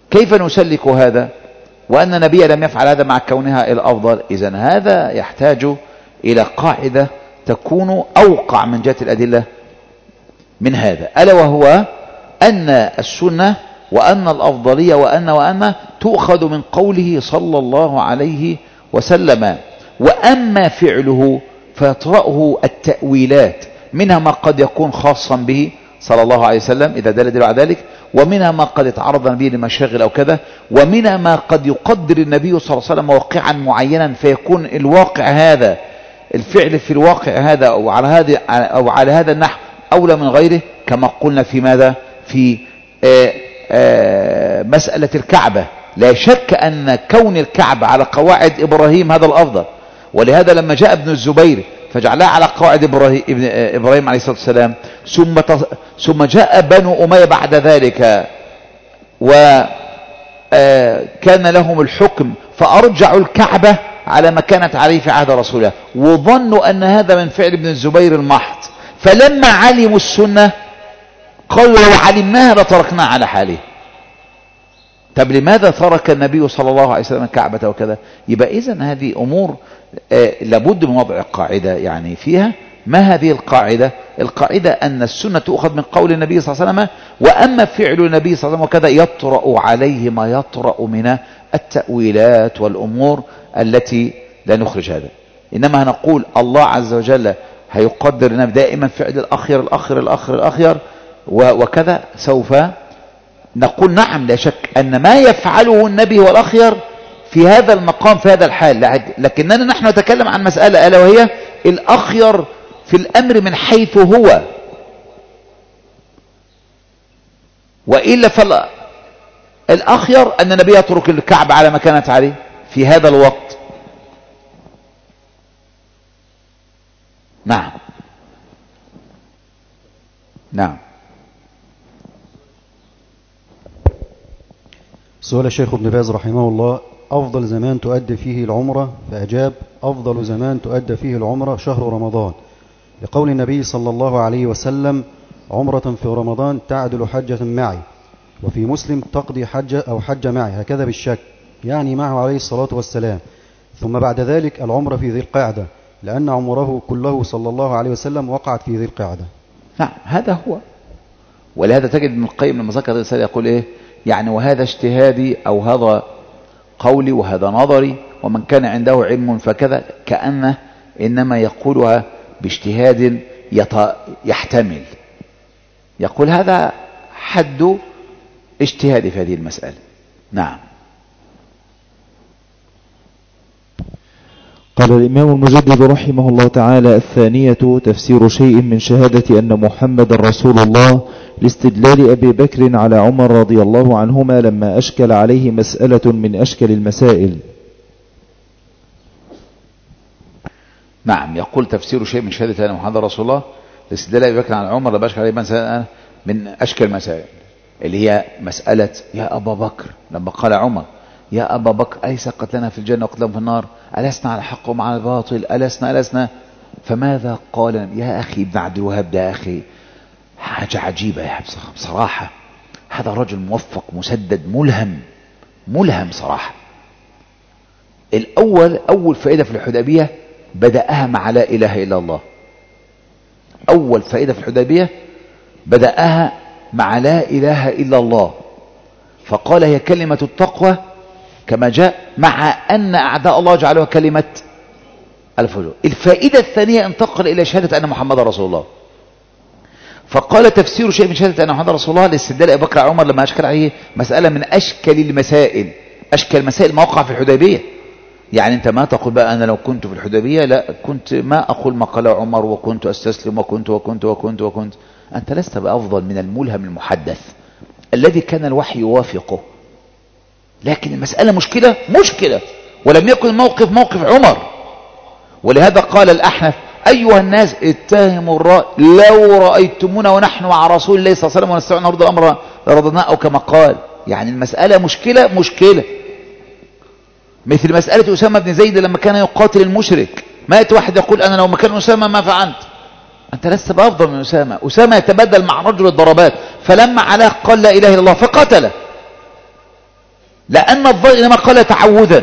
كيف نسلك هذا وأن النبي لم يفعل هذا مع كونها الأفضل؟ إذن هذا يحتاج إلى قاعدة تكون أوقع من جهة الأدلة من هذا، ألا وهو أن السنة وأن الأفضلية وأن تؤخذ من قوله صلى الله عليه وسلم، وأما فعله فيطرأه التأويلات، منها ما قد يكون خاصا به صلى الله عليه وسلم إذا دل على ذلك، ومنها ما قد يتعرض النبي لمشاغل أو كذا، ومنها ما قد يقدر النبي صلى الله عليه وسلم واقعا معينا فيكون الواقع هذا الفعل في الواقع هذا أو على هذا النحو أولى من غيره، كما قلنا في ماذا؟ في مسألة الكعبة. لا شك أن كون الكعبة على قواعد إبراهيم هذا الأفضل، ولهذا لما جاء ابن الزبير فجعلها على قواعد إبراهيم عليه الصلاة والسلام، ثم جاء بنو أمية بعد ذلك وكان لهم الحكم فأرجعوا الكعبة على ما كانت عليه في عهد رسول الله، وظنوا أن هذا من فعل ابن الزبير المحض، فلما علموا السنة قالوا لو علمناها لتركناها على حاله. طب لماذا ترك النبي صلى الله عليه وسلم الكعبة وكذا؟ يبقى إذن هذه أمور لابد من وضع قاعدة يعني فيها. ما هذه القاعدة؟ القاعدة أن السنة تؤخذ من قول النبي صلى الله عليه وسلم، وأما فعل النبي صلى الله عليه وسلم وكذا يطرأ عليه ما يطرأ من التأويلات والأمور التي لا نخرج هذا. إنما هنقول الله عز وجل هيقدر لنا دائما فعل الأخير وكذا، سوف نقول نعم لا شك أن ما يفعله النبي هو الأخير في هذا المقام في هذا الحال، لكننا نحن نتكلم عن مسألة ألا وهي الأخير في الأمر من حيث هو، وإلا فالأخير أن النبي يترك الكعبة على ما كانت عليه في هذا الوقت. نعم نعم. سؤال الشيخ ابن باز رحمه الله: أفضل زمان تؤدى فيه العمرة؟ فأجاب: أفضل زمان تؤدى فيه العمرة شهر رمضان، لقول النبي صلى الله عليه وسلم: عمرة في رمضان تعدل حجة معي. وفي مسلم: تقضي حجة أو حج معي، هكذا بالشك، يعني معه عليه الصلاة والسلام. ثم بعد ذلك العمرة في ذي القعدة، لأن عمره كله صلى الله عليه وسلم وقعت في ذي القعدة. نعم هذا هو. ولهذا تجد ابن القيم لما ذكر الرسالة يقول إيه يعني: وهذا اجتهادي أو هذا قولي وهذا نظري، ومن كان عنده علم فكذا، كأنه إنما يقولها باجتهاد يحتمل، يقول هذا حد اجتهادي في هذه المسألة. نعم. قال الإمام المجدد رحمه الله تعالى: الثانية تفسير شيء من شهادة أن محمد رسول الله، لاستدلال أبي بكر على عمر رضي الله عنهما لما أشكل عليه مسألة من أشكل المسائل. نعم، يقول تفسير شيء من شهادة أن محمد رسول الله لاستدلال أبي بكر على عمر لما أشكل عليه مسألة من أشكل المسائل، اللي هي مسألة يا أبا بكر، لما قال عمر: يا أبا بكر أليس قتلنا في الجنة وقتلهم في النار؟ ألسنا على الحق ومع الباطل؟ ألسنا؟ فماذا قال؟ يا أخي ابن عبد الوهاب ده أخي حاجة عجيبة يا بصراحة، هذا رجل موفق مسدد ملهم صراحة. أول فائدة في الحديبية بدأها مع لا إله إلا الله. أول فائدة في الحديبية بدأها مع لا إله إلا الله، فقال هي كلمة التقوى كما جاء، مع أن أعداء الله جعلوها كلمة الفجور. الفائدة الثانية انتقل إلى شهادة أن محمد رسول الله، فقال تفسير شيء من شهادة أن محمد رسول الله لاستدلال أبي بكر عمر لما أشكل عليه مسألة من أشكل المسائل. أشكل مسائل ما وقع في الحديبية. يعني أنت ما تقول بقى أنا لو كنت في الحديبية لا كنت ما أقول ما قال عمر وكنت أستسلم وكنت. أنت لست بأفضل من الملهم المحدث الذي كان الوحي يوافقه، لكن المسألة مشكلة، ولم يكن الموقف موقف عمر. ولهذا قال الأحنف: أيها الناس اتهموا الرأي، لو رأيتمونا ونحن مع رسول الله صلى الله عليه وسلم ونستطيع أن نرد الأمر لرضناه، أو كما قال. يعني المسألة مشكلة، مثل مسألة أسامة بن زيد لما كان يقاتل المشرك، ما يأتي واحد يقول أنا لو مكان أسامة ما فعلت. أنت لست بأفضل من أسامة يتبدل مع رجل الضربات، فلما علاه قال لا إله إلا الله فقتله. لأن الظاهر إنما قال تعوذا،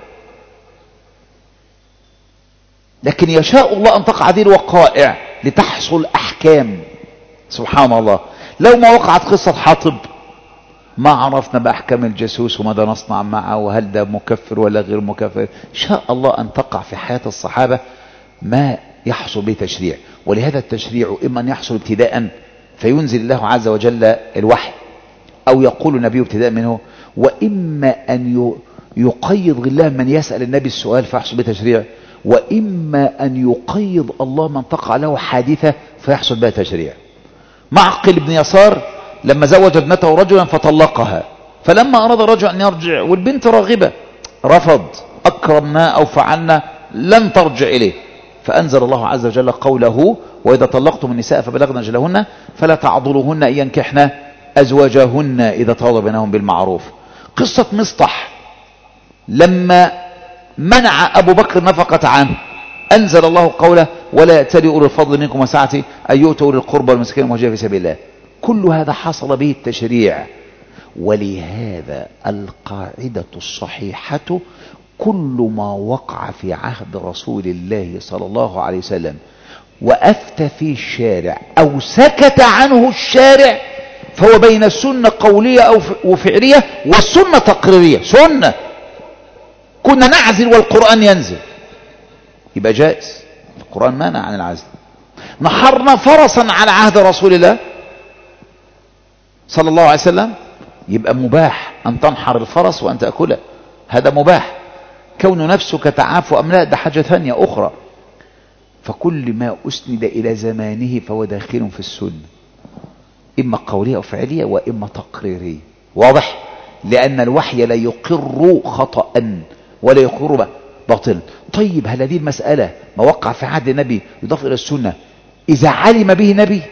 لكن يشاء الله أن تقع هذه الوقائع لتحصل أحكام. سبحان الله، لو ما وقعت قصة حاطب ما عرفنا بأحكام الجاسوس وماذا نصنع معه وهل ده مكفر ولا غير مكفر. شاء الله أن تقع في حياة الصحابة ما يحصل به تشريع، ولهذا التشريع إما أن يحصل ابتداء فينزل الله عز وجل الوحي أو يقول النبي ابتداء منه، وإما أن يقيض الله من يسأل النبي السؤال فيحصل به تشريع، وإما أن يقيض الله من تقع له حادثة فيحصل بها تشريع. معقل بن يسار لما زوج ابنته رجلا فطلقها، فلما أراد الرجل أن يرجع والبنت راغبة رفض، أكرمنا أو فعلنا لن ترجع إليه، فأنزل الله عز وجل قوله وإذا طلقتم النساء فبلغن أجلهن فلا تعضلوهن أن ينكحن أزواجهن إذا تراضوا بينهم بالمعروف. قصة مصطح لما منع أبو بكر نفقة عنه أنزل الله قوله ولا يأتل أولي الفضل منكم وسعة أن يؤتوا أولي القربى والمساكين والمهاجرين في سبيل الله. كل هذا حصل به التشريع. ولهذا القاعدة الصحيحة كل ما وقع في عهد رسول الله صلى الله عليه وسلم وأفتى فيه الشارع أو سكت عنه الشارع فهو بين السنة قولية أو وفعلية والسنة تقريرية. سنة كنا نعزل والقرآن ينزل يبقى جائز، القرآن مانع عن العزل. نحرنا فرسا على عهد رسول الله صلى الله عليه وسلم يبقى مباح أن تنحر الفرس وأن تأكله، هذا مباح. كون نفسك تعافى أم لا ده حاجة ثانية أخرى. فكل ما أسند إلى زمانه فهو داخل في السنة، إما قولية أو فعلية وإما تقريرية. واضح؟ لأن الوحي لا يقر خطأ ولا يقر باطلا. طيب هل هذه المسألة ما وقع في عهد النبي يضاف إلى السنة إذا علم به نبي،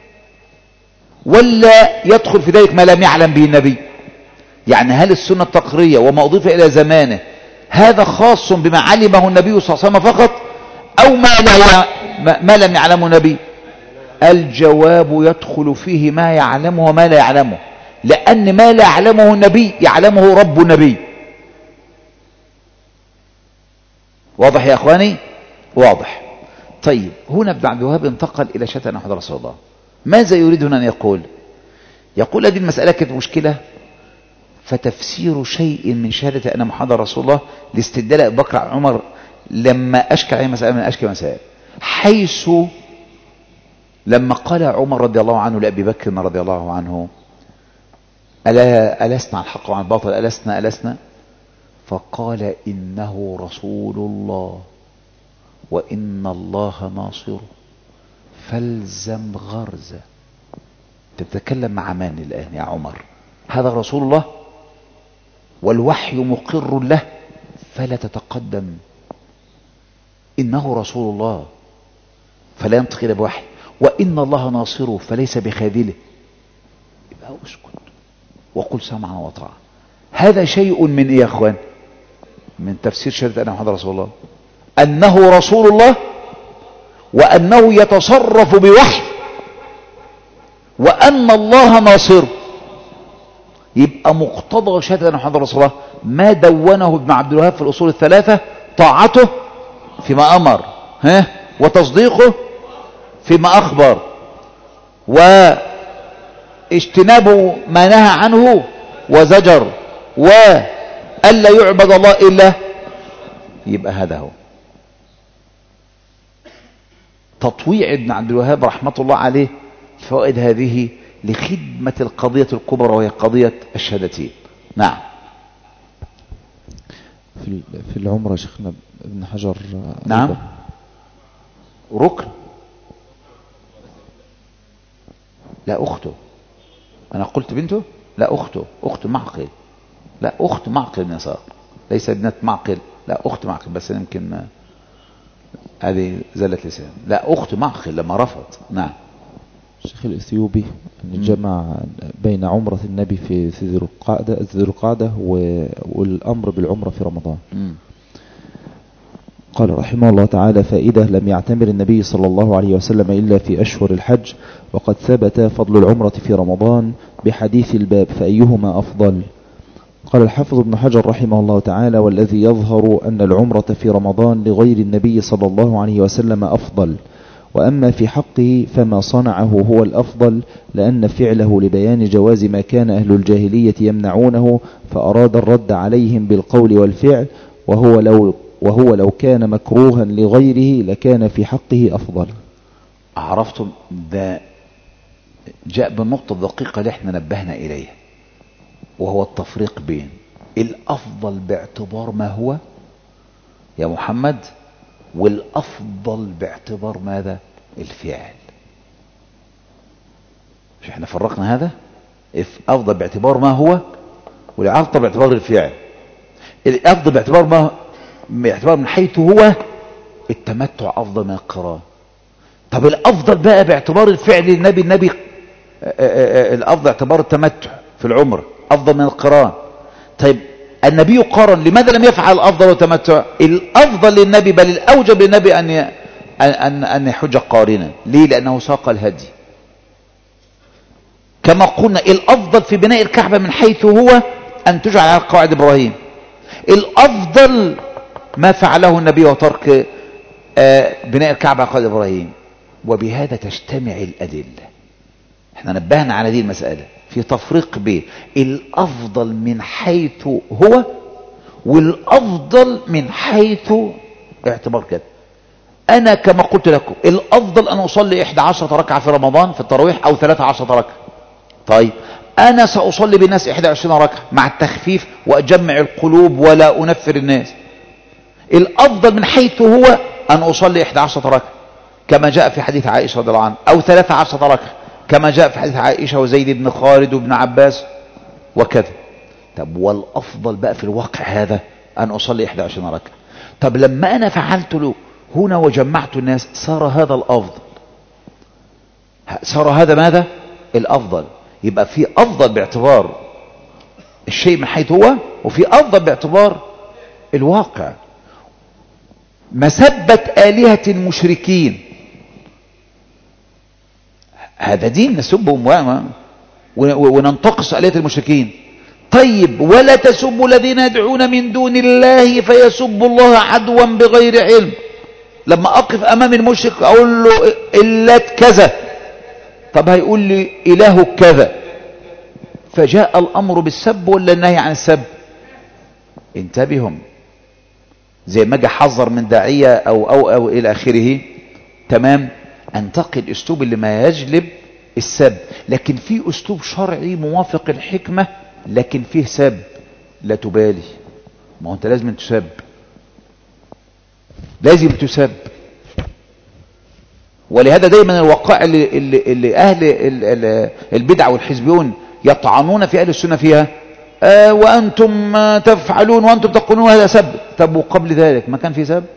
ولا يدخل في ذلك ما لم يعلم به النبي؟ يعني هل السنة التقريرية وما أضيف إلى زمانه هذا خاص بما علمه النبي صلى الله عليه وسلم فقط، أو ما لم يعلمه النبي؟ الجواب يدخل فيه ما يعلمه وما لا يعلمه، لأن ما لا يعلمه النبي يعلمه رب النبي. واضح يا أخواني؟ واضح. طيب هنا ابن عبد الوهاب انتقل إلى شهادة أن محمد رسول الله. ماذا يريد هنا أن يقول؟ يقول هذه المسألة كانت مشكلة، فتفسير شيء من شهادة أن محمد رسول الله لاستدلال أبي بكر عمر لما أشكل عليه مسألة من أشكل مسائل، حيث لما قال عمر رضي الله عنه لأبي بكر رضي الله عنه ألسنا على الحق وعن الباطل ألسنا، فقال إنه رسول الله وإن الله ناصره فالزم غرزة. تتكلم مع من الآن يا عمر؟ هذا رسول الله والوحي مقر له فلا تتقدم. إنه رسول الله فلا ينطق إلا بوحي، وإن الله ناصره فليس بخاذله. يبقى اسكت وقل سمعا وطاعة. هذا شيء من إيه يا أخوان؟ من تفسير شهادة أن محمد رسول الله، أنه رسول الله وأنه يتصرف بوحي وأن الله ناصره. يبقى مقتضى شهادة أن محمد رسول الله ما دونه ابن عبد الوهاب في الأصول الثلاثة: طاعته فيما أمر وتصديقه فيما أخبر واجتناب ما نهى عنه وزجر وألا يعبد الله إلا. يبقى هذا هو تطويع ابن عبد الوهاب رحمة الله عليه فوائد هذه لخدمة القضية الكبرى وهي قضية الشهادتين. نعم. في العمرة شيخنا ابن حجر نعم ركن. لا أخته، أنا قلت بنته؟ لا أخته، أخت معقل. لا أخت معقل بن يسار، ليس ابنة معقل، لا أخت معقل، بس يمكن هذه زلت لسان. لا أخت معقل لما رفض. نعم. الشيخ الإثيوبي جمع بين عمرة النبي في ذي القعدة والأمر بالعمرة في رمضان. قال رحمه الله تعالى: فإذا لم يعتمر النبي صلى الله عليه وسلم إلا في أشهر الحج، وقد ثبت فضل العمرة في رمضان بحديث الباب، فأيهما أفضل؟ قال الحافظ ابن حجر رحمه الله تعالى: والذي يظهر أن العمرة في رمضان لغير النبي صلى الله عليه وسلم أفضل، وأما في حقه فما صنعه هو الأفضل، لأن فعله لبيان جواز ما كان أهل الجاهلية يمنعونه، فأراد الرد عليهم بالقول والفعل، وهو لو كان مكروها لغيره لكان في حقه أفضل. عرفتم؟ ده جاء بالنقطة الدقيقة اللي احنا نبهنا إليها، وهو التفريق بين الأفضل باعتبار ما هو يا محمد، والأفضل باعتبار ماذا؟ الفعل. مش احنا فرقنا هذا؟ الأفضل باعتبار ما هو، والأفضل باعتبار الفعل. الأفضل باعتبار من حيث هو التمتع أفضل من القران. طب الأفضل بقى باعتبار الفعل النبي الأفضل اعتبار التمتع في العمر أفضل من القران. طيب النبي قارن، لماذا لم يفعل الأفضل والتمتع؟ الأفضل للنبي بل الأوجب للنبي أن يحج قارنا. ليه؟ لأنه ساق الهدي. كما قلنا الأفضل في بناء الكعبة من حيث هو أن تجعل على قواعد إبراهيم. الأفضل ما فعله النبي وترك بناء الكعبة على قواعد إبراهيم. وبهذا تجتمع الأدلة. احنا نبهنا على دي المسألة في تفريق بين الأفضل من حيث هو والأفضل من حيث اعتبار كده. أنا كما قلت لكم الأفضل أن أصلي 11 ركعة في رمضان في التراويح أو 13 ركعة. طيب أنا سأصلي بالناس 21 ركعة مع التخفيف وأجمع القلوب ولا أنفر الناس. الأفضل من حيث هو أن أصلي 11 ركعة كما جاء في حديث عائشة رضي الله عنها، أو 13 ركعة كما جاء في حديث عائشة وزيد بن خالد وابن عباس وكذا. طب والأفضل بقى في الواقع هذا أن أصلي 21 ركعة. طب لما أنا فعلت له هنا وجمعت الناس صار هذا الأفضل، صار هذا ماذا؟ الأفضل. يبقى في أفضل باعتبار الشيء من حيث هو، وفي أفضل باعتبار الواقع. مسبة آلهة المشركين هذا دين نسبهم وننتقص آلهة المشركين. طيب ولا تسبوا الذين يدعون من دون الله فيسبوا الله عدوا بغير علم. لما أقف أمام المشرك أقول له إلات كذا، طب هيقول لي إله كذا، فجاء الأمر بالسب ولا النهي عن السب؟ انتبههم. زي ما اجي حذر من داعية أو إلى آخره، تمام، انتقي الأسلوب اللي ما يجلب السب، لكن في أسلوب شرعي موافق الحكمة لكن فيه سب لا تبالي. ما هو أنت لازم تسب، لازم تسب. ولهذا دايما الوقائع اللي أهل البدع والحزبيون يطعنون في أهل السنة فيها، وأنتم تفعلون وأنتم تقولون هذا سب. طب وقبل ذلك ما كان في سب؟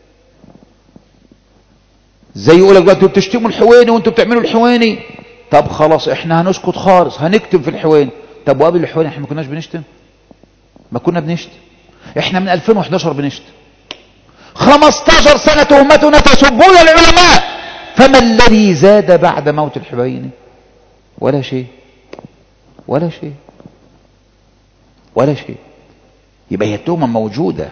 زي يقولك بقى انتوا بتشتموا الحويني وانتوا بتعملوا الحويني. طب خلاص احنا هنسكت خالص، هنكتم في الحويني. طب وقبل الحويني احنا ما كناش بنشتم؟ ما كنا بنشتم. احنا من 2011 بنشتم. 15 سنة تهمتنا تسبون العلماء، فما الذي زاد بعد موت الحويني؟ ولا شيء، ولا شيء، ولا شيء. يبقى هي التهمة موجودة،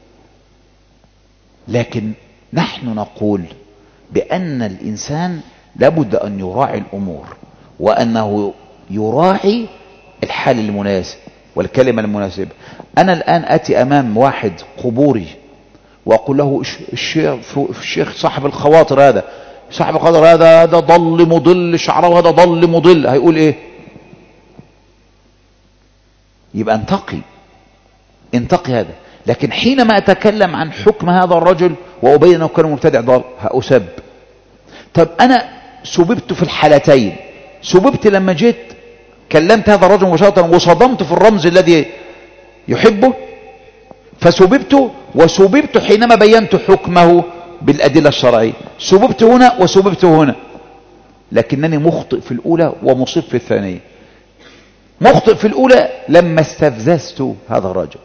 لكن نحن نقول بأن الإنسان لابد أن يراعي الأمور، وأنه يراعي الحال المناسب والكلمة المناسبة. أنا الآن أتي أمام واحد قبوري وأقول له الشيخ صاحب الخواطر هذا، صاحب الخواطر هذا ضل مضل، شعره هذا ضل مضل، هيقول إيه؟ يبقى انتقي هذا. لكن حينما أتكلم عن حكم هذا الرجل وأبين أنه كان مبتدع ضال هأسب. طب أنا سببت في الحالتين. سببت لما جيت كلمت هذا الرجل مباشرة وصدمت في الرمز الذي يحبه فسببت، وسببت حينما بينت حكمه بالأدلة الشرعية. سببت هنا وسببت هنا، لكنني مخطئ في الأولى ومصيب في الثانية. مخطئ في الأولى لما استفززت هذا الرجل،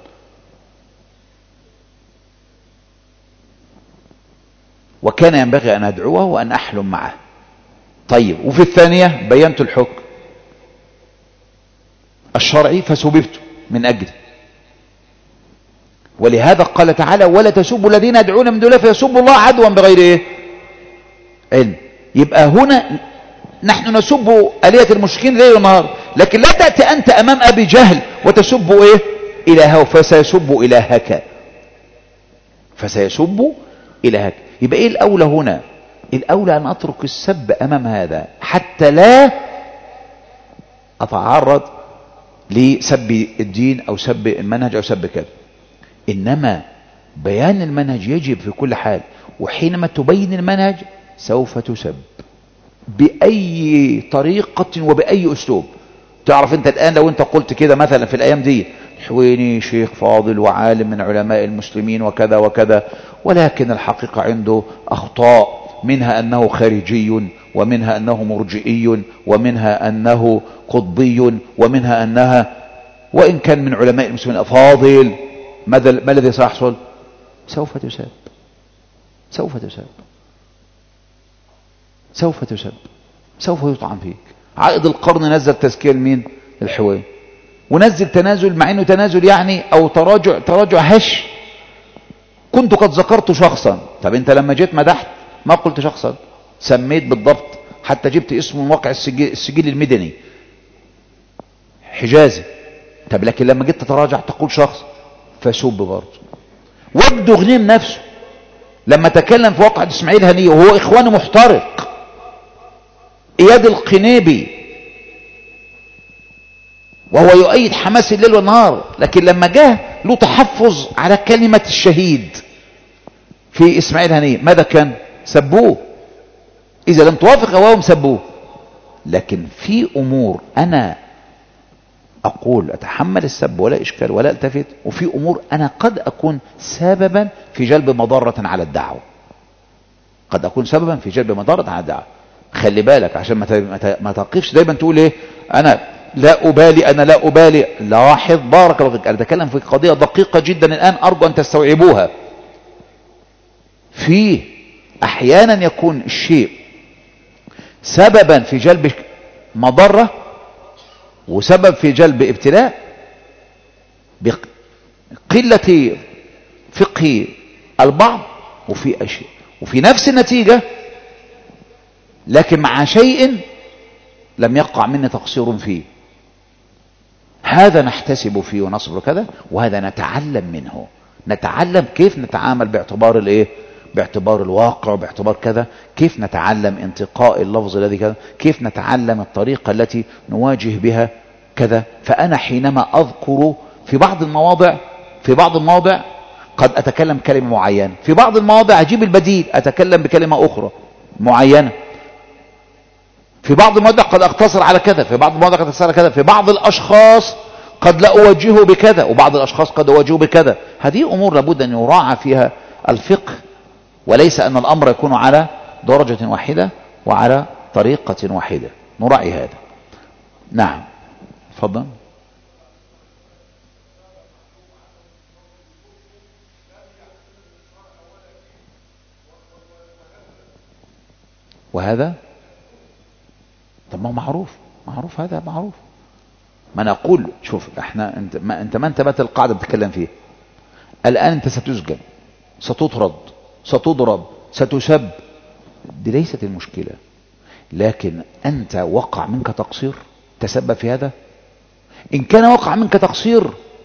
وكان ينبغي أن أدعوه وأن أحلم معه. طيب وفي الثانية بينت الحكم الشرعي فسببت من أجله. ولهذا قال تعالى ولا تسبوا الذين يدعون من دون الله فيسبوا الله عدوا بغير ايه علم. يبقى هنا نحن نسب آلهة المشركين ليل ونهار، لكن لا تأتي أنت أمام أبي جهل وتسب إيه إلهه فسيسب إلهك، فسيسب إلهك. يبقى إيه الأولى هنا؟ الأولى أن أترك السب أمام هذا حتى لا أتعرض لسب الدين أو سب المنهج أو سب كذا. إنما بيان المنهج يجب في كل حال، وحينما تبين المنهج سوف تسب بأي طريقة وبأي أسلوب. تعرف أنت الآن لو أنت قلت كده مثلا في الأيام دي حويني شيخ فاضل وعالم من علماء المسلمين وكذا وكذا، ولكن الحقيقة عنده أخطاء، منها أنه خارجي، ومنها أنه مرجئي، ومنها أنه قطبي، ومنها أنها وإن كان من علماء المسلمين فاضل، ما الذي سيحصل؟ سوف تسب، سوف تسب، سوف تسب، سوف يطعن فيك. عائد القرن نزل تزكية لمين؟ الحويني، ونزل تنازل مع انه تنازل يعني او تراجع هش. كنت قد ذكرت شخصا، طب انت لما جيت مدحت ما قلت شخصا، سميت بالضبط، حتى جبت اسمه من واقع السجل المدني حجازي. طب لكن لما جيت تتراجع تقول شخص، فسب برضه. وابدو غنيم نفسه لما تكلم في واقعة اسماعيل هنية وهو اخواني محترق، اياد القنيبي وهو يؤيد حماس الليل والنهار، لكن لما جاء له تحفظ على كلمة الشهيد في اسماعيل هنية ماذا كان؟ سبوه. اذا لم توافق هواهم سبوه. لكن في امور انا اقول اتحمل السب ولا اشكال ولا التفت، وفي امور انا قد اكون سببا في جلب مضرة على الدعوة، قد اكون سببا في جلب مضرة على الدعوة. خلي بالك عشان ما تقفش دايما تقول ايه انا لا ابالي، انا لا ابالي. لاحظ بارك الله فيك، انا اتكلم في قضية دقيقة جدا الان ارجو ان تستوعبوها. في احيانا يكون الشيء سببا في جلب مضرة وسبب في جلب ابتلاء بقلة فقه البعض، وفي أشياء وفي نفس النتيجة لكن مع شيء لم يقع مني تقصير فيه. هذا نحتسب فيه ونصبر كذا، وهذا نتعلم منه، نتعلم كيف نتعامل باعتبار الايه، باعتبار الواقع وباعتبار كذا، كيف نتعلم انتقاء اللفظ الذي كذا، كيف نتعلم الطريقة التي نواجه بها كذا. فأنا حينما أذكر في بعض المواضع قد أتكلم كلمة معينة، في بعض المواضع أجيب البديل أتكلم بكلمة أخرى معينة، في بعض المواضع قد أقتصر على كذا، في بعض المواضع قد أقتصر على كذا، في بعض الأشخاص قد لا أوجهه بكذا، وبعض الأشخاص قد أوجهه بكذا. هذه أمور لابد أن يراعى فيها الفقه، وليس أن الأمر يكون على درجة واحدة وعلى طريقة واحدة. نراعي هذا. نعم تفضل. وهذا طب ما هو معروف هذا معروف. ما انا اقول شوف احنا انت ما انتبهت القاعده بتتكلم فيها. الان انت ستسجن، ستطرد، ستضرب، ستسب، دي ليست المشكله، لكن انت وقع منك تقصير تسبب في هذا. ان كان وقع منك تقصير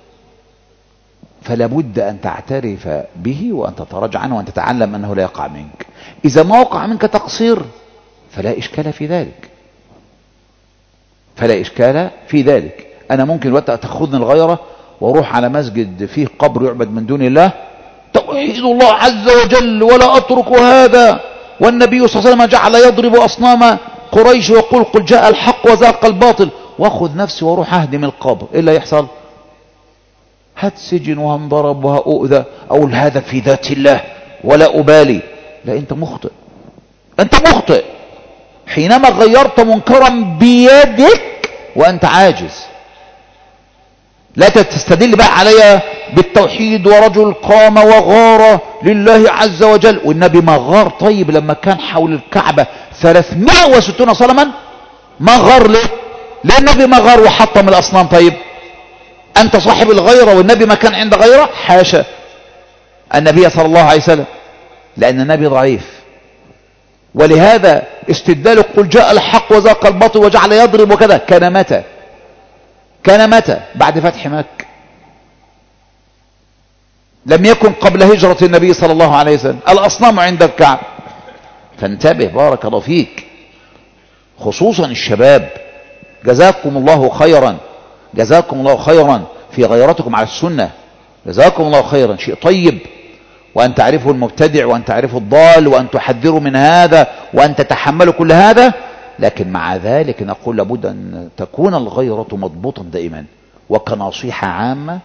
فلا بد ان تعترف به وان تتراجع عنه وان تتعلم انه لا يقع منك. اذا ما وقع منك تقصير فلا اشكال في ذلك، فلا اشكال في ذلك. انا ممكن وقت تاخذني الغيره واروح على مسجد فيه قبر يعبد من دون الله، توحيد الله عز وجل ولا اترك هذا، والنبي صلى الله عليه وسلم جعل يضرب اصنام قريش ويقول قل جاء الحق وزهق الباطل، واخذ نفسي واروح اهدم القبر، ايه اللي يحصل؟ هتسجن وهنضرب وهؤذى. اقول هذا في ذات الله ولا ابالي. لا، انت مخطئ، انت مخطئ حينما غيرت منكرا بيدك وانت عاجز. لا تستدل بقى علي بالتوحيد ورجل قام وغار لله عز وجل، والنبي ما غار. طيب لما كان حول الكعبة 360 صنما ما غار ليه؟ ليه النبي ما غار وحطم الاصنام؟ طيب انت صاحب الغيرة والنبي ما كان عنده غيرة؟ حاشا، النبي صلى الله عليه وسلم، لأن النبي ضعيف. ولهذا استدلال قل جاء الحق وزاق الباطل وجعل يضرب وكذا كان متى؟ كان متى؟ بعد فتح مكة، لم يكن قبل هجرة النبي صلى الله عليه وسلم. الأصنام عند الكعبة. فانتبه بارك الله فيك، خصوصا الشباب، جزاكم الله خيرا، جزاكم الله خيرا في غيرتكم على السنة، جزاكم الله خيرا. شيء طيب وأن تعرفوا المبتدع وأن تعرفوا الضال وأن تحذروا من هذا وأن تتحملوا كل هذا، لكن مع ذلك نقول لابد أن تكون الغيرة مضبوطا دائما. وكنصيحة عامة،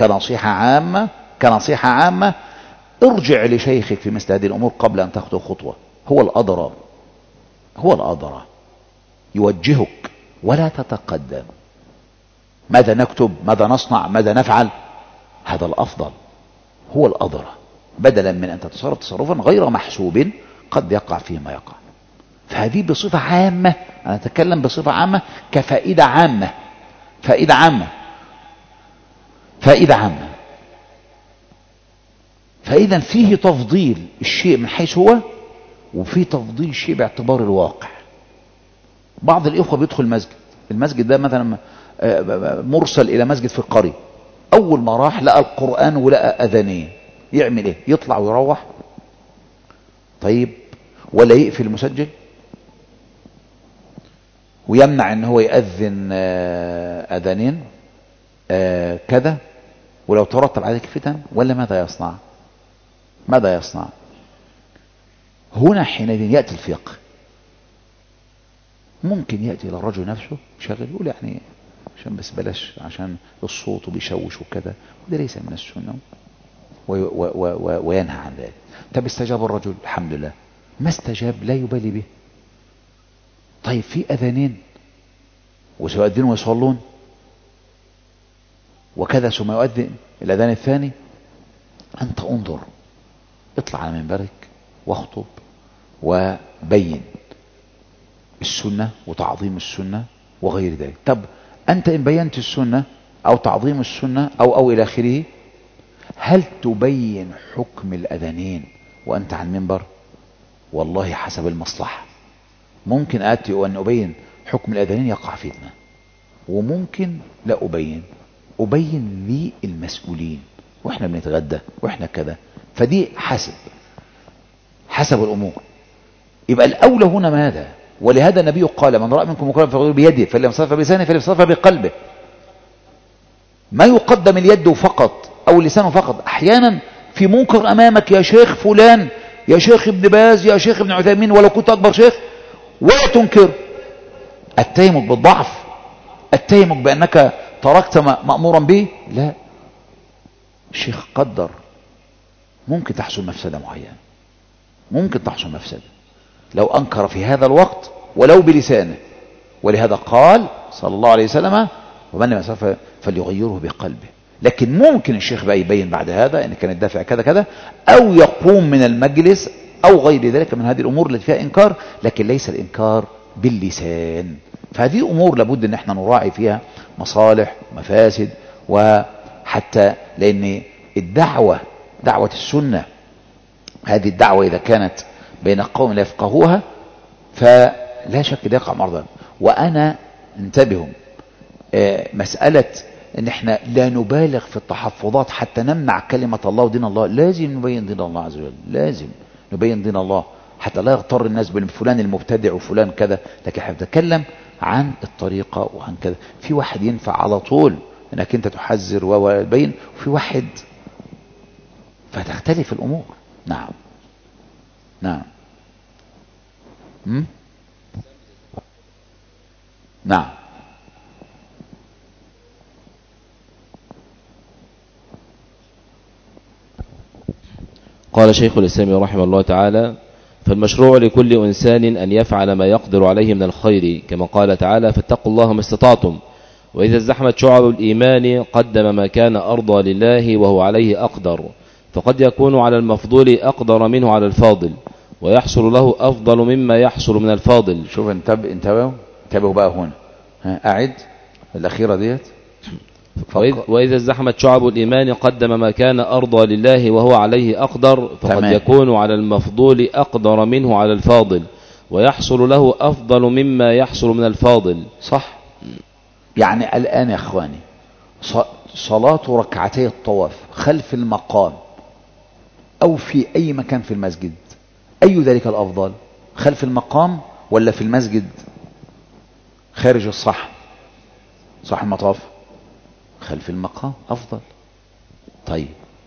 كنصيحة عامة ارجع لشيخك في مثل هذه الأمور قبل أن تخطو خطوة. هو الأدرى، هو الأدرى، يوجهك ولا تتقدم. ماذا نكتب، ماذا نصنع، ماذا نفعل، هذا الأفضل، هو الأدرى، بدلا من أن تتصرف تصرفا غير محسوب قد يقع فيه ما يقع. فهذه بصفة عامة، أنا أتكلم بصفة عامة كفائدة عامة، فائدة عامة، فائدة عامة. فإذا فيه تفضيل الشيء من حيث هو، وفيه تفضيل الشيء باعتبار الواقع. بعض الإخوة بيدخل المسجد ده مثلا مرسل إلى مسجد في القرية، أول ما راح لقى القرآن ولقى أذانين، يعمل إيه؟ يطلع ويروح؟ طيب، ولا يقفل المسجل ويمنع ان هو يأذن أذانين كذا، ولو ترتب عليك فتن، ولا ماذا يصنع؟ ماذا يصنع؟ هنا حينئذ يأتي الفقه. ممكن يأتي إلى الرجل نفسه شغل يقول يعني عشان بس بلاش، عشان الصوت وبيشوش وكذا، وده ليس من السنة، وينهى عن ذلك. طب استجاب الرجل الحمد لله، ما استجاب لا يبالي به. طيب في أذانين وسيؤذنون ويصلون وكذا، ثم يؤذن الأذان الثاني، أنت انظر، اطلع على منبرك واخطب وبين السنة وتعظيم السنة وغير ذلك. طب أنت إن بينت السنة أو تعظيم السنة أو إلى آخره، هل تبين حكم الأذانين وأنت على المنبر؟ والله حسب المصلحة. ممكن آتي وأن أبين حكم الأذانين يقع فتنة، وممكن لا أبين للمسؤولين وإحنا بنتغدى وإحنا كذا. فدي حسب الأمور. يبقى الأولى هنا ماذا؟ ولهذا النبي قال من رأى منكم منكرا فليغيره بيده، فلم يستطع بلسانه، فلم يستطع بقلبه. ما يقدم اليد فقط أو اللسان فقط. أحيانا في منكر أمامك يا شيخ فلان، يا شيخ ابن باز، يا شيخ ابن عثيمين، ولو كنت أكبر شيخ، ولا تنكر. اتهمك بالضعف، اتهمك بأنك تركت مأمورا به؟ لا، الشيخ قدر ممكن تحصل مفسدة معينة، ممكن تحصل مفسدة لو أنكر في هذا الوقت ولو بلسانه. ولهذا قال صلى الله عليه وسلم ومن لم يستطع فليغيره بقلبه. لكن ممكن الشيخ بقى يبين بعد هذا ان كان الدافع كذا كذا، او يقوم من المجلس او غير ذلك من هذه الامور التي فيها انكار، لكن ليس الانكار باللسان. فهذه امور لابد ان احنا نراعي فيها مصالح مفاسد. وحتى لان دعوة السنة، هذه الدعوة اذا كانت بين قوم لا يفقهوها فلا شك ده يقع مرضا. وانا انتبهوا مسألة ان احنا لا نبالغ في التحفظات حتى نمنع كلمة الله ودين الله. لازم نبين دين الله عز وجل، لازم نبين دين الله حتى لا يغتر الناس بفلان المبتدع وفلان كذا. لكن احنا بنتكلم عن الطريقة وعن كذا. في واحد ينفع على طول انك انت تحذر وتبين، وفي واحد فتختلف الامور. نعم نعم. قال شيخ الإسلام رحمه الله تعالى: فالمشروع لكل إنسان أن يفعل ما يقدر عليه من الخير، كما قال تعالى: فاتقوا الله ما استطعتم. وإذا ازدحمت شعب الإيمان قدم ما كان أرضى لله وهو عليه أقدر، فقد يكون على المفضول أقدر منه على الفاضل، ويحصل له أفضل مما يحصل من الفاضل. شوف انتبهوا بقى هنا. أعد الأخيرة ديت. وإذا ازدحمت شعب الإيمان قدم ما كان أرضى لله وهو عليه أقدر، فقد تمام. يكون على المفضول أقدر منه على الفاضل، ويحصل له أفضل مما يحصل من الفاضل. صح. يعني الآن يا أخواني صلاة ركعتي الطواف خلف المقام أو في أي مكان في المسجد، أي ذلك الأفضل؟ خلف المقام ولا في المسجد خارج الصحن صح المطاف؟ خلف المقام أفضل. طيب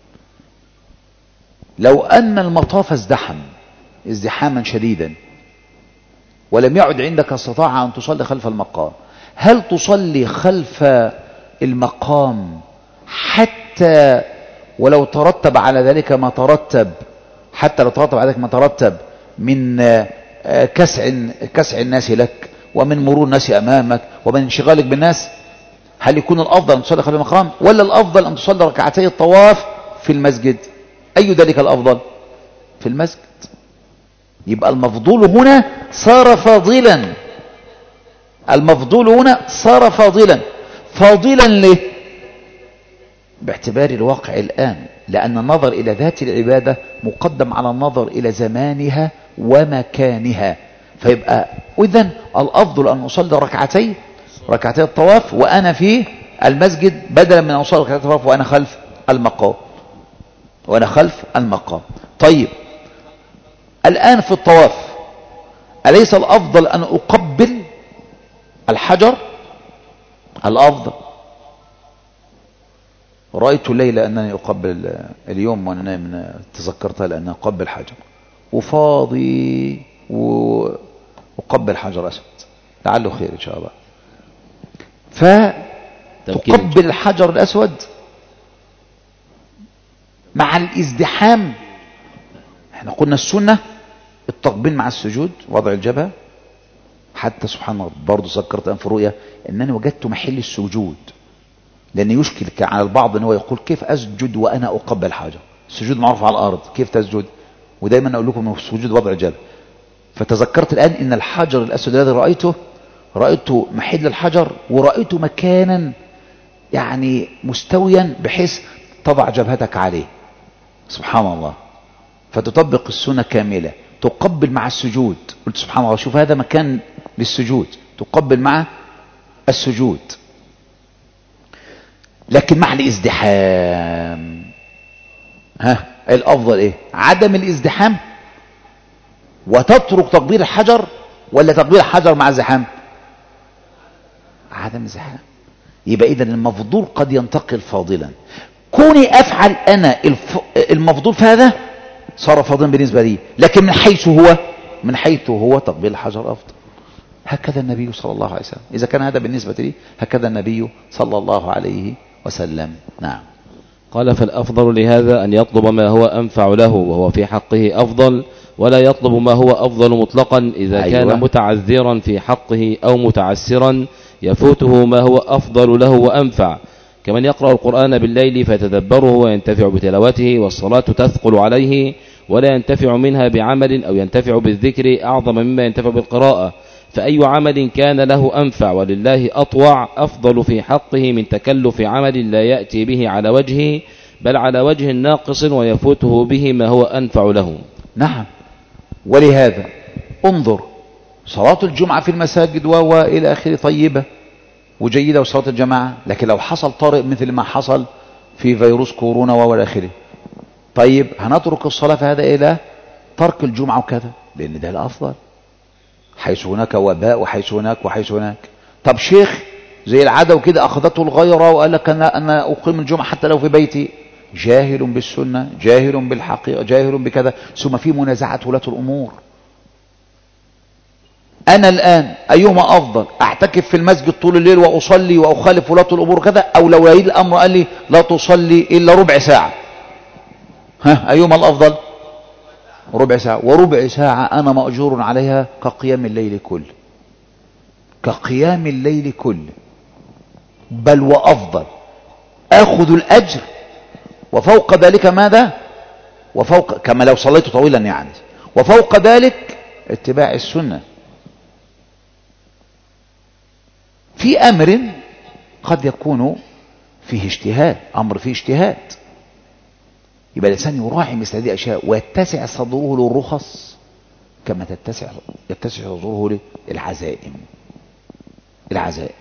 لو أن المطاف ازدحم ازدحاما شديدا ولم يعد عندك استطاعة أن تصلي خلف المقام، هل تصلي خلف المقام حتى ولو ترتب على ذلك ما ترتب، حتى لو ترتب على ذلك ما ترتب من كسع الناس لك ومن مرور الناس أمامك ومن انشغالك بالناس؟ هل يكون الأفضل أن تصلي خلف المقام ولا الأفضل أن تصلي ركعتي الطواف في المسجد؟ أي ذلك الأفضل؟ في المسجد. يبقى المفضول هنا صار فاضلا، المفضول هنا صار فاضلا. فاضلا ليه؟ باعتبار الواقع الآن، لأن النظر إلى ذات العبادة مقدم على النظر إلى زمانها ومكانها. فيبقى إذن الأفضل أن أصلي ركعتي الطواف وأنا في المسجد بدلا من أن أصلي ركعتي الطواف وأنا خلف المقام. طيب الآن في الطواف أليس الأفضل أن أقبل الحجر؟ الأفضل. رأيت الليلة أنني أقبل اليوم وأنا نايم تذكرتها لأني أقبل حجر وفاضي وأقبل حجر أسود لعله خير إن شاء الله. فتقبل الحجر الأسود مع الازدحام. احنا قلنا السنة التقبيل مع السجود، وضع الجبهة. حتى سبحان الله برضه ذكرت أن في رؤيا أنني وجدت محل السجود، لأن يشكل على البعض أنه يقول كيف أسجد وأنا أقبل حاجة؟ السجود معروف على الأرض، كيف تسجد؟ ودايما أقول لكم أنه السجود وضع الجبهة. فتذكرت الآن أن الحجر الأسود الذي رأيت محل الحجر، ورأيت مكانا يعني مستويا بحيث تضع جبهتك عليه. سبحان الله. فتطبق السنة كاملة، تقبل مع السجود. قلت سبحان الله، شوف هذا مكان للسجود، تقبل مع السجود. لكن مع الازدحام الأفضل إيه؟ عدم الازدحام وتترك تقبيل الحجر، ولا تقبيل الحجر مع الزحام؟ عدم الزحام. يبقى إذن المفضول قد ينتقل فاضلا. كوني أفعل أنا المفضول فهذا صار فاضلا بالنسبة لي، لكن من حيث هو تقبيل الحجر أفضل. هكذا النبي صلى الله عليه وسلم. إذا كان هذا بالنسبة لي هكذا النبي صلى الله عليه وسلم. نعم. قال فالأفضل لهذا أن يطلب ما هو أنفع له وهو في حقه أفضل، ولا يطلب ما هو أفضل مطلقا إذا كان متعذرا في حقه أو متعسرا يفوته ما هو أفضل له وأنفع، كمن يقرأ القرآن بالليل فيتدبره وينتفع بتلاوته والصلاة تثقل عليه ولا ينتفع منها بعمل أو ينتفع بالذكر أعظم مما ينتفع بالقراءة، فأي عمل كان له أنفع ولله أطوع أفضل في حقه من تكلف عمل لا يأتي به على وجهه بل على وجه ناقص ويفوته به ما هو أنفع له. نعم. ولهذا انظر صلاة الجمعة في المساجد وإلى آخره طيبة وجيدة وصلاة الجماعة، لكن لو حصل طارئ مثل ما حصل في فيروس كورونا وإلى آخره، طيب هنترك الصلاة في هذا إلى ترك الجمعة وكذا، لأن ده الأفضل حيث هناك وباء وحيث هناك. طب شيخ زي العادة وكده أخذته الغيرة وقال لك أنا أقيم الجمعة حتى لو في بيتي، جاهل بالسنة، جاهل بالحقيقة، جاهل بكذا، ثم في منازعة ولاة الأمور. أنا الآن أيهما أفضل؟ أعتكف في المسجد طول الليل وأصلي وأخالف ولاة الأمور كذا، أو لو يريد الأمر قال لي لا تصلي إلا ربع ساعة، أيهما الأفضل؟ ربع ساعة. وربع ساعة أنا مأجور عليها كقيام الليل كل، بل وأفضل، أخذ الأجر وفوق ذلك ماذا؟ وفوق كما لو صليت طويلا يعني، وفوق ذلك اتباع السنة في أمر قد يكون فيه اجتهاد، أمر فيه اجتهاد. يبقى الإنسان يراعي مثل هذه الأشياء ويتسع صدره للرخص كما يتسع صدره للعزائم. العزائم،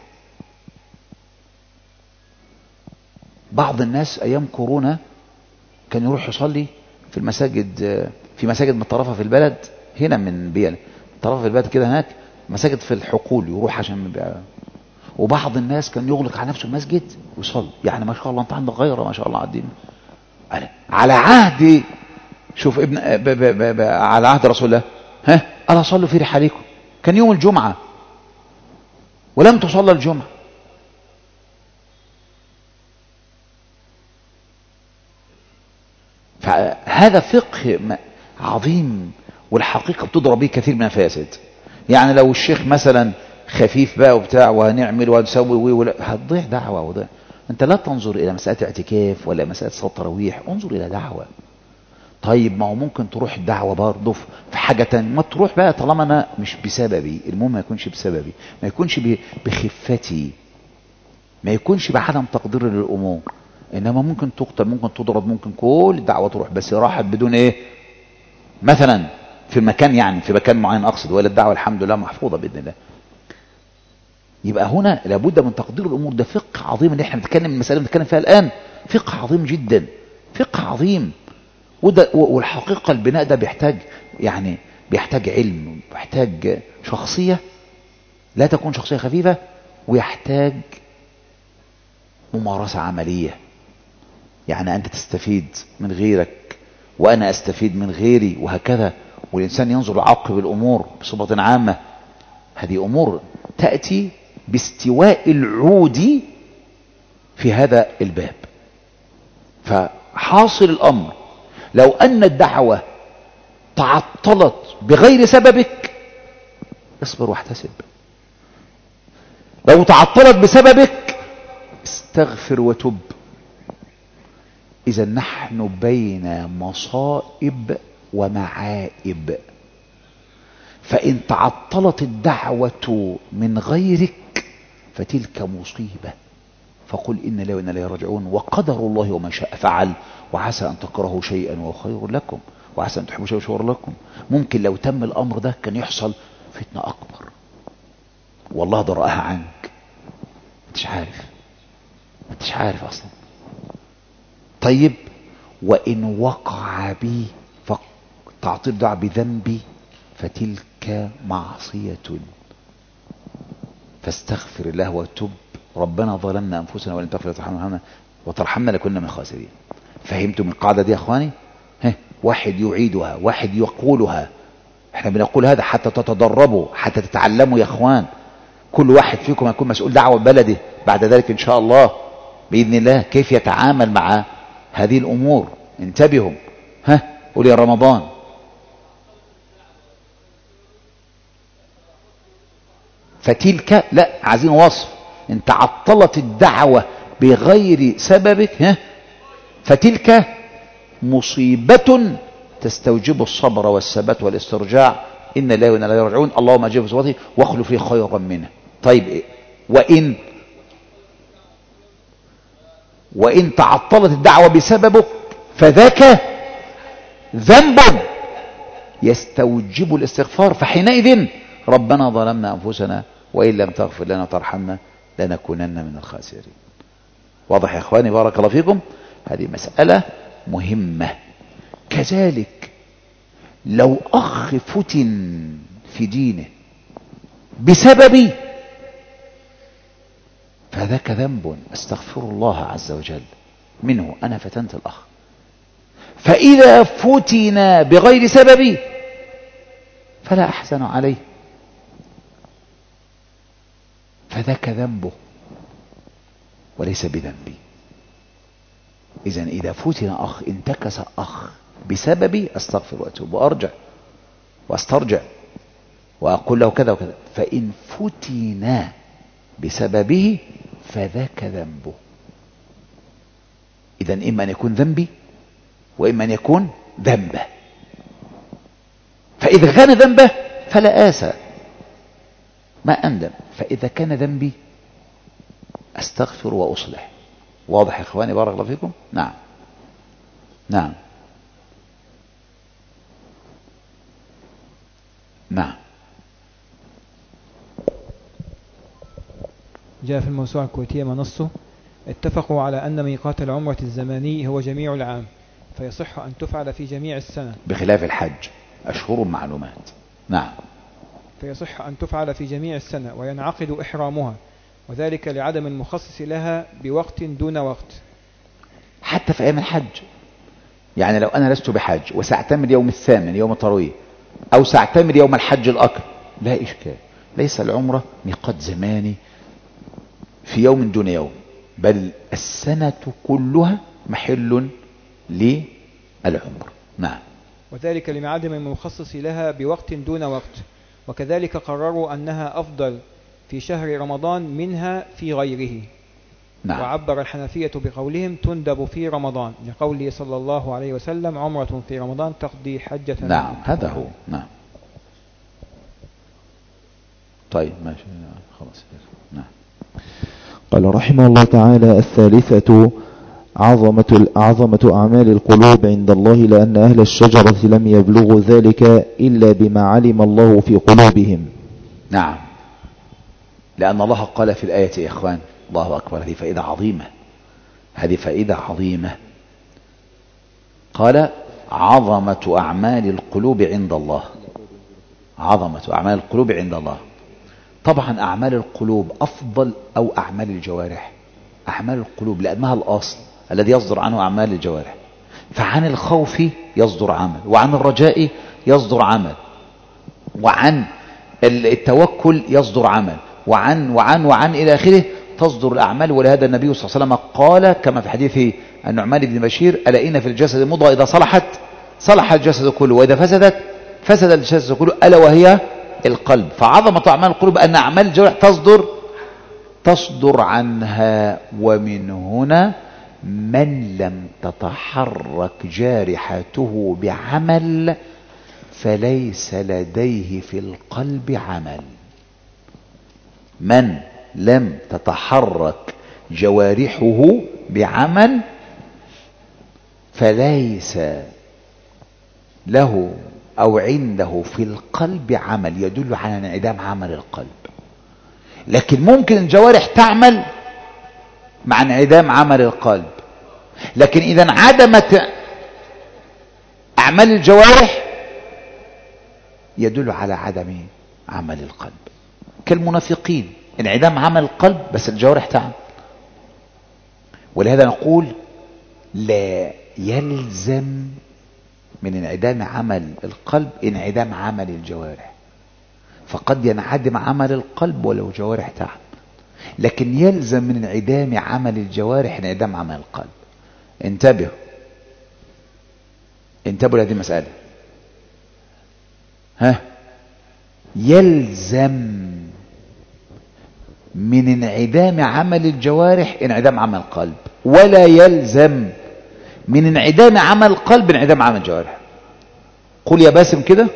بعض الناس أيام كورونا كان يروح يصلي في المساجد، في مساجد متطرفة في البلد هنا من بيئة طرف في البلد كده، هناك مساجد في الحقول يروح عشان وبعض الناس كان يغلق على نفسه المسجد ويصلي. يعني ما شاء الله انت عندك غيره، ما شاء الله على الدين. على عهد، شوف ابن على عهد رسول الله، ألا صلوا في رحالكم، كان يوم الجمعة ولم تصلى الجمعة. فهذا فقه عظيم، والحقيقة بتضرب به كثير من الفاسد. يعني لو الشيخ مثلا خفيف بقى وبتاع وهنعمل وهنسوي هتضيع دعوة وضيع. انت لا تنظر الى مسألة اعتكاف ولا مسألة صلاة تراويح، انظر الى دعوة. طيب ما هو ممكن تروح الدعوة برضه في حاجة تانية، ما تروح بقى طالما انا مش بسببي، المهم ما يكونش بسببي، ما يكونش بخفتي، ما يكونش بعدم تقدير للامور. انما ممكن تقتل، ممكن تضرب، ممكن كل الدعوة تروح، بس راحت بدون ايه؟ مثلا في مكان، يعني في مكان معين اقصد، ولا الدعوة الحمد لله محفوظة باذن الله. يبقى هنا لابد من تقدير الامور. ده فقه عظيم اللي احنا بنتكلم، المسألة بنتكلم فيها الان فقه عظيم جدا، فقه عظيم. وده والحقيقة البناء ده بيحتاج، يعني بيحتاج علم، بيحتاج شخصية لا تكون شخصية خفيفة، ويحتاج ممارسة عملية. يعني أنت تستفيد من غيرك وأنا أستفيد من غيري وهكذا، والإنسان ينظر عقب الأمور بصفة عامة. هذه أمور تأتي باستواء العود في هذا الباب. فحاصل الأمر لو أن الدعوة تعطلت بغير سببك اصبر واحتسب، لو تعطلت بسببك استغفر وتب. إذا نحن بين مصائب ومعائب، فإن تعطلت الدعوة من غيرك فتلك مصيبة، فقل إن لا وإنا إليه راجعون، وقدر الله وما شاء فعل، وعسى أن تكرهوا شيئا وهو خير لكم، وعسى أن تحبوا شيئا وهو شر لكم. ممكن لو تم الأمر ده كان يحصل فتنة أكبر، والله درأها عنك مش عارف أصلا. طيب وإن وقع بي فتعطيل دعوة بذنبي فتلك معصية، فاستغفر الله وتب. ربنا ظلمنا أنفسنا وإن تغفر وترحمنا لكنا من الخاسرين. فهمتم القاعدة دي يا أخواني؟ واحد يعيدها، واحد يقولها. احنا بنقول هذا حتى تتدربوا، حتى تتعلموا يا أخوان. كل واحد فيكم يكون مسؤول دعوة بلده بعد ذلك إن شاء الله بإذن الله، كيف يتعامل مع هذه الأمور. انتبهوا. قول يا رمضان. فتلك، لا عايزين وصف. ان تعطلت الدعوة بغير سببك فتلك مصيبة تستوجب الصبر والثبات والاسترجاع. إن الله وإنا إليه راجعون. اللهم أجب صلاتي واخلف لي خيرا منه. طيب وإن تعطلت الدعوة بسببك فذاك ذنب يستوجب الاستغفار، فحينئذ ربنا ظلمنا أنفسنا وإن لم تغفر لنا وترحمنا لنكونن من الخاسرين. واضح يا إخواني؟ بارك الله فيكم. هذه مسألة مهمة. كذلك لو أخ فتن في دينه بسببي فذاك ذنب استغفر الله عز وجل منه، أنا فتنت الأخ. فإذا فتن بغير سببي فلا أحزن عليه، فذاك ذنبه وليس بذنبي. إذن إذا فتن أخ، انتكس أخ بسببي، أستغفر وأتوب وأرجع وأسترجع وأقول له كذا وكذا. فإن فتن بسببه فذاك ذنبه. إذن إما أن يكون ذنبي وإما أن يكون ذنبه. فإذا كان ذنبه فلا آسى، ما أندم. فإذا كان ذنبي أستغفر وأصلح واضح يا إخواني؟ بارك الله فيكم. نعم نعم نعم. جاء في الموسوعة الكويتية منصه: اتفقوا على أن ميقات العمرة الزماني هو جميع العام، فيصح أن تفعل في جميع السنة بخلاف الحج أشهر معلومات. نعم. فيصح أن تفعل في جميع السنة وينعقد إحرامها، وذلك لعدم المخصص لها بوقت دون وقت. حتى في أيام الحج، يعني لو أنا لست بحج وسأعتمر يوم الثامن يوم التروية، أو سأعتمر يوم الحج الأكبر، لا إشكال. ليس العمرة ميقات زماني في يوم دون يوم، بل السنة كلها محل للعمر. نعم. وذلك لعدم المخصص لها بوقت دون وقت. وكذلك قرروا أنها أفضل في شهر رمضان منها في غيره. نعم. وعبر الحنفية بقولهم: تندب في رمضان، لقوله صلى الله عليه وسلم: عمرة في رمضان تقضي حجة. نعم هذا هو. نعم. طيب ماشي خلاص. نعم. قال رحمه الله تعالى: الثالثة عظمة أعمال القلوب عند الله، لأن أهل الشجرة لم يبلغوا ذلك إلا بما علم الله في قلوبهم. نعم، لأن الله قال في الآية يا إخوان، الله أكبر، هذه فائدة عظيمة، هذه فائدة عظيمة. قال: عظمة أعمال القلوب عند الله. عظمة أعمال القلوب عند الله. طبعا أعمال القلوب أفضل أو أعمال الجوارح؟ أعمال القلوب، لأنها الأصل الذي يصدر عنه أعمال الجوارح. فعن الخوف يصدر عمل، وعن الرجاء يصدر عمل، وعن التوكل يصدر عمل، وعن إلى آخره تصدر الأعمال. ولهذا النبي صلى الله عليه وسلم قال كما في حديث النعمان بن بشير: ألا إن في الجسد مضغة إذا صلحت صلح الجسد كله، وإذا فسدت فسد الجسد كله، ألا وهي القلب. فعظمة أعمال القلوب أن أعمال الجوارح تصدر عنها. ومن هنا من لم تتحرك جارحته بعمل فليس لديه في القلب عمل. من لم تتحرك جوارحه بعمل فليس له أو عنده في القلب عمل يدل على انعدام عمل القلب. لكن ممكن الجوارح تعمل مع انعدام عمل القلب، لكن إذا انعدمت أعمال الجوارح يدل على عدم عمل القلب. كالمنافقين، انعدام عمل القلب بس الجوارح تعمل. ولهذا نقول: لا يلزم من انعدام عمل القلب انعدام عمل الجوارح، فقد ينعدم عمل القلب ولو جوارح تعمل، لكن يلزم من انعدام عمل الجوارح انعدام عمل القلب. انتبهوا لهذه المسألة. يلزم من انعدام عمل الجوارح انعدام عمل القلب، ولا يلزم من انعدام عمل القلب انعدام عمل الجوارح. قل يا باسم كده.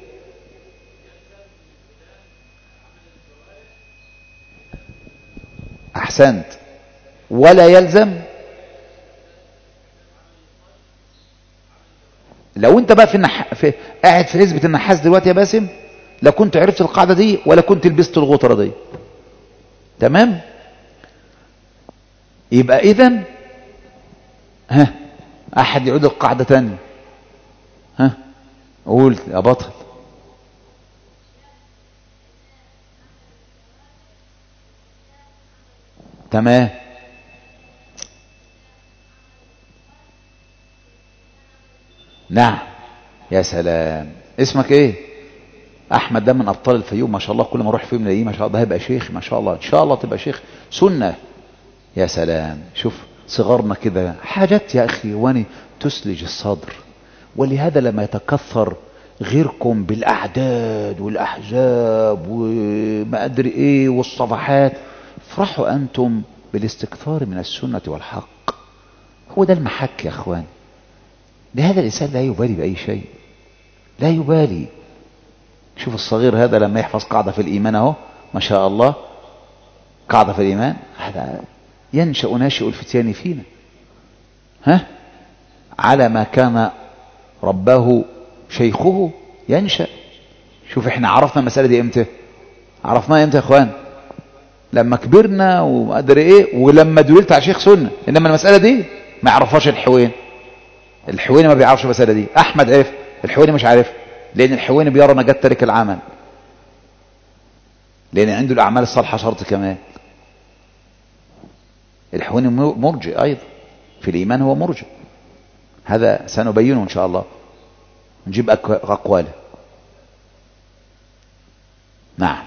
احسنت. ولا يلزم. لو انت بقى قاعد في حزبة النحاس دلوقتي يا باسم، لا كنت عرفت القاعدة دي ولا كنت لبست الغطرة دي. تمام؟ يبقى اذن احد يعود القاعدة تاني. قول يا بطل. تمام. نعم. يا سلام. اسمك ايه؟ احمد. ده من ابطال الفيوم ما شاء الله، كل ما اروح فيهم الاقيه ما شاء الله هيبقى شيخ ما شاء الله. ان شاء الله تبقى شيخ سنة. يا سلام. شوف صغرنا كده حاجات يا اخي واني تسلج الصدر. ولهذا لما يتكثر غيركم بالاعداد والاحزاب وما ادري ايه والصفحات، افرحوا انتم بالاستكثار من السنة والحق. هو ده المحك يا اخوان. لهذا الانسان لا يبالي باي شيء، لا يبالي. شوف الصغير هذا لما يحفظ قاعدة في الإيمان اهو ما شاء الله، قاعدة في الإيمان، هذا ينشأ ناشئ الفتيان فينا على ما كان رباه شيخه ينشأ. شوف احنا عرفنا المسألة دي امتى؟ عرفناها امتى يا اخوان؟ لما كبرنا وقدر ايه، ولما دولت على شيخ سنة. انما المسألة دي ما يعرفهاش الحوين. الحويني ما بيعرفش المسألة دي. احمد عرف، الحويني مش عارف، لان الحويني بيرى نجاة تارك العمل، لان عنده الاعمال الصالحة شرط كمان. الحويني مرجئ ايضا في الايمان، هو مرجئ. هذا سنبينه ان شاء الله، نجيب اقواله. نعم.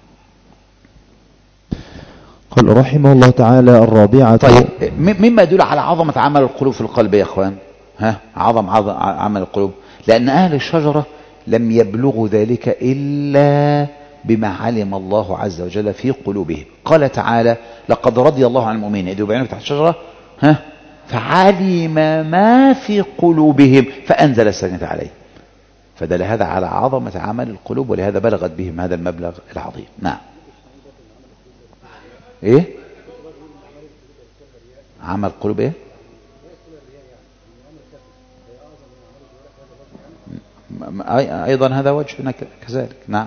قال رحمه الله تعالى الرابعة. طيب مما يدل على عظمة عمل القلوب في القلب يا اخوان؟ عظم عمل القلوب، لان اهل الشجرة لم يبلغوا ذلك الا بما علم الله عز وجل في قلوبهم. قال تعالى لقد رضي الله عن المؤمنين إذ يبايعونك تحت الشجرة فعلم ما في قلوبهم فأنزل السكينة عليهم. فدل هذا على عظمة عمل القلوب، ولهذا بلغت بهم هذا المبلغ العظيم. نعم. ايه عمل القلوب ايه؟ ايضا هذا وجه كذلك. نعم.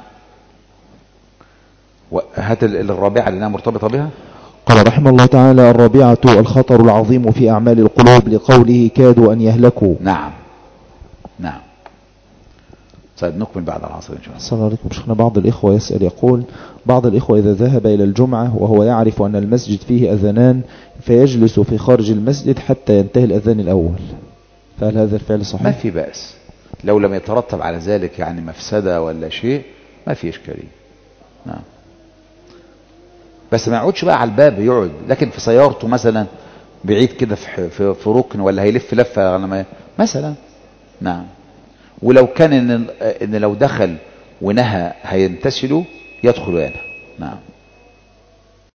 هات الرابعة لأنها مرتبطة بها. قال رحمه الله تعالى الرابعة الخطر العظيم في أعمال القلوب لقوله كادوا أن يهلكوا. نعم. نعم. طيب نكمل بعد العصر إن شاء الله. صلى الله عليكم شيخنا. بعض الإخوة يسأل يقول بعض الإخوة إذا ذهب إلى الجمعة وهو يعرف أن المسجد فيه أذانان فيجلس في خارج المسجد حتى ينتهي الأذان الأول، فهل هذا الفعل صحيح؟ ما في بأس، لو لم يترتب على ذلك يعني مفسدة ولا شيء ما في إشكالية. نعم. بس ما يقعدش بقى على الباب يقعد، لكن في سيارته مثلا بعيد كده في ركن، ولا هيلف لفة مثلا. نعم. ولو كان إن لو دخل ونهى هينتشلوا يدخل وينهى. نعم.